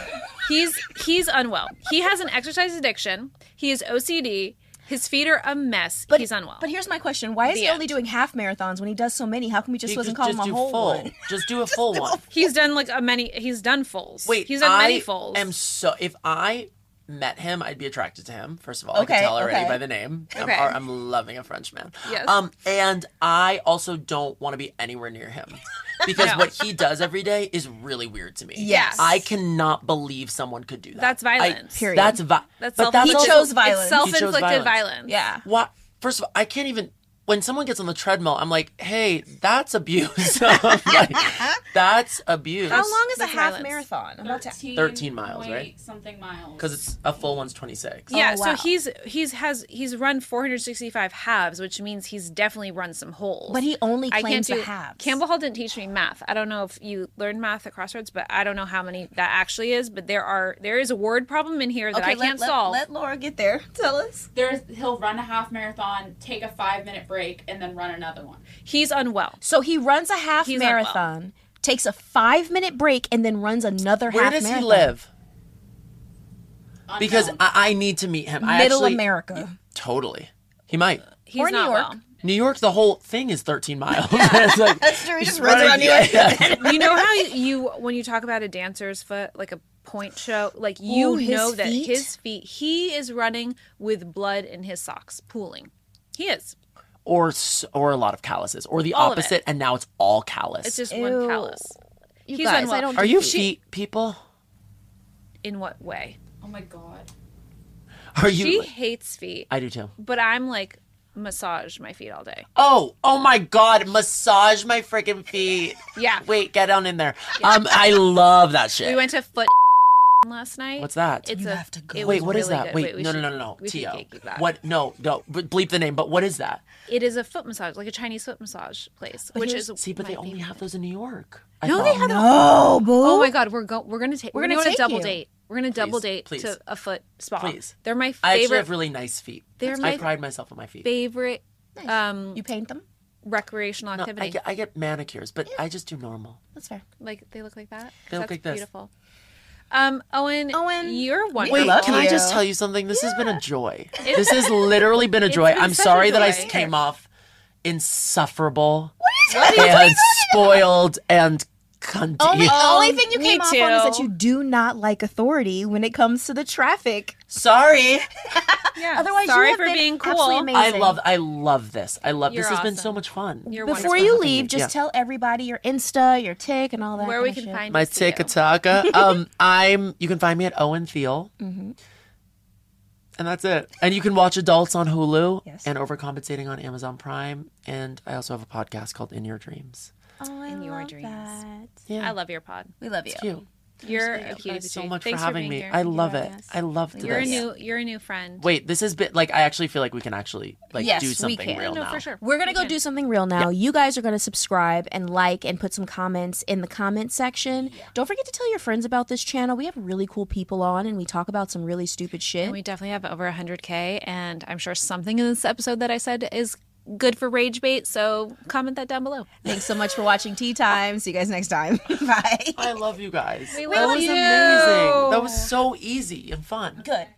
He's he's unwell. He has an exercise addiction. He has O C D. His feet are a mess. But, he's unwell. But here's my question: why is The he only end. doing half marathons when he does so many? How come he just He wasn't just, calling just him a do whole full. one? Just do a full one. He's done like a many. He's done fulls. Wait, he's done I many fulls. am so. If I met him, I'd be attracted to him. First of all, I Okay, can tell already okay. by the name. Okay. I'm, I'm loving a French man. Yes. Um, and I also don't want to be anywhere near him because No. what he does every day is really weird to me. Yes. I cannot believe someone could do that. That's violence. I, Period. That's vi- That's but self- that's He also- chose violence. It's He chose self-inflicted violence. violence. Yeah. What? First of all, I can't even. When someone gets on the treadmill, I'm like, "Hey, that's abuse. Like, that's abuse." How long is That's a half violence. marathon? I'm about to- thirteen miles, point right? Something miles. Because it's a full one's twenty-six. Yeah, Oh, wow. so he's he's has he's run four hundred sixty-five halves, which means he's definitely run some holes. But he only I claims can't the do halves. Campbell Hall didn't teach me math. I don't know if you learned math at Crossroads, but I don't know how many that actually is. But there are there is a word problem in here that Okay, I can't let, solve. Let, let Laura get there. Tell us. There's he'll run a half marathon, take a five minute break, and then run another one. He's unwell. So he runs a half He's marathon, takes a five minute break, and then runs another Where half does marathon. he live? Unknown. Because I, I need to meet him. I Middle actually, America. Totally. He might. He's Or New not York. well. New York, the whole thing is thirteen miles. It's like, That's true. He he's just runs around New York. yeah. You know how you, you when you talk about a dancer's foot, like a point show, like you Ooh, his know that feet? his feet, he is running with blood in his socks, pooling. He is. Or s- or a lot of calluses, or the All of opposite, it. and now it's all callus. It's just Ew. one callus. You He's guys, unwell. I don't. Are do you feet. feet people? In what way? Oh my god. Are you? She hates feet, I do too. but I'm like massage my feet all day. Oh, oh my God! Massage my freaking feet. Yeah. Wait, get down in there. Um, I love that shit. We went to foot last night. What's that? It's You a, have to go. it Wait, was what is really that? good. Wait, we no, should- no, no, no, we should Tio. keep that. What? No, no. But bleep the name. But what is that? It is a foot massage, like a Chinese foot massage place, which here's- is See, but my they only favorite. have those in New York. I No, thought. they have. No, boo. Oh my god, we're go- we're gonna take We're we're, gonna gonna, take go to double you. date. We're gonna double Please, date please. to a foot spa. Please. They're my I actually favorite have really nice feet. They're I my pride myself on my feet. favorite um You paint them? recreational No, activity. I get, I get manicures, but I just do normal. That's fair. Like they look like that. They look That's like this. beautiful. Um, Owen, Owen, you're wonderful. Wait, love can I you. just tell you something? This has been a joy. This has literally been a It's joy. been I'm such a sorry that I joy. came off insufferable What and spoiled and cunty. Only, the Oh, only thing you me came off on is that too. you do not like authority when it comes to the traffic. Sorry. Yeah. Otherwise, sorry you have for been being cool. absolutely I amazing. love I love this. I love You're this has been awesome. so much fun. You're Before wonderful. you having leave, me. just Yeah. tell everybody your Insta, your Tik, and all that. Where kind we of can shit. find My us, too. tikataka. um, I'm. You can find me at Owen Thiel, Mm-hmm. and that's it. And you can watch Adults on Hulu Yes. and Overcompensating on Amazon Prime. And I also have a podcast called In Your Dreams. Oh, I In your love dreams. that. Yeah, I love your pod. We love you. it's cute. You're Thank a you cutie guys so patootie. much Thanks for having being me. here. I love You're it. best. I loved You're a this. new you're a new friend. Wait, this has been like I actually feel like we can actually like Yes, do we something can. real no, now. for sure. We're going to go can. do something real now. You guys are going to subscribe and like and put some comments in the comment section. Don't forget to tell your friends about this channel. We have really cool people on and we talk about some really stupid shit. And we definitely have over one hundred K, and I'm sure something in this episode that I said is good for rage bait, so comment that down below. Thanks so much for watching Tea Time. See you guys next time. Bye. I love you guys. We that love was you. amazing. That was so easy and fun. Good.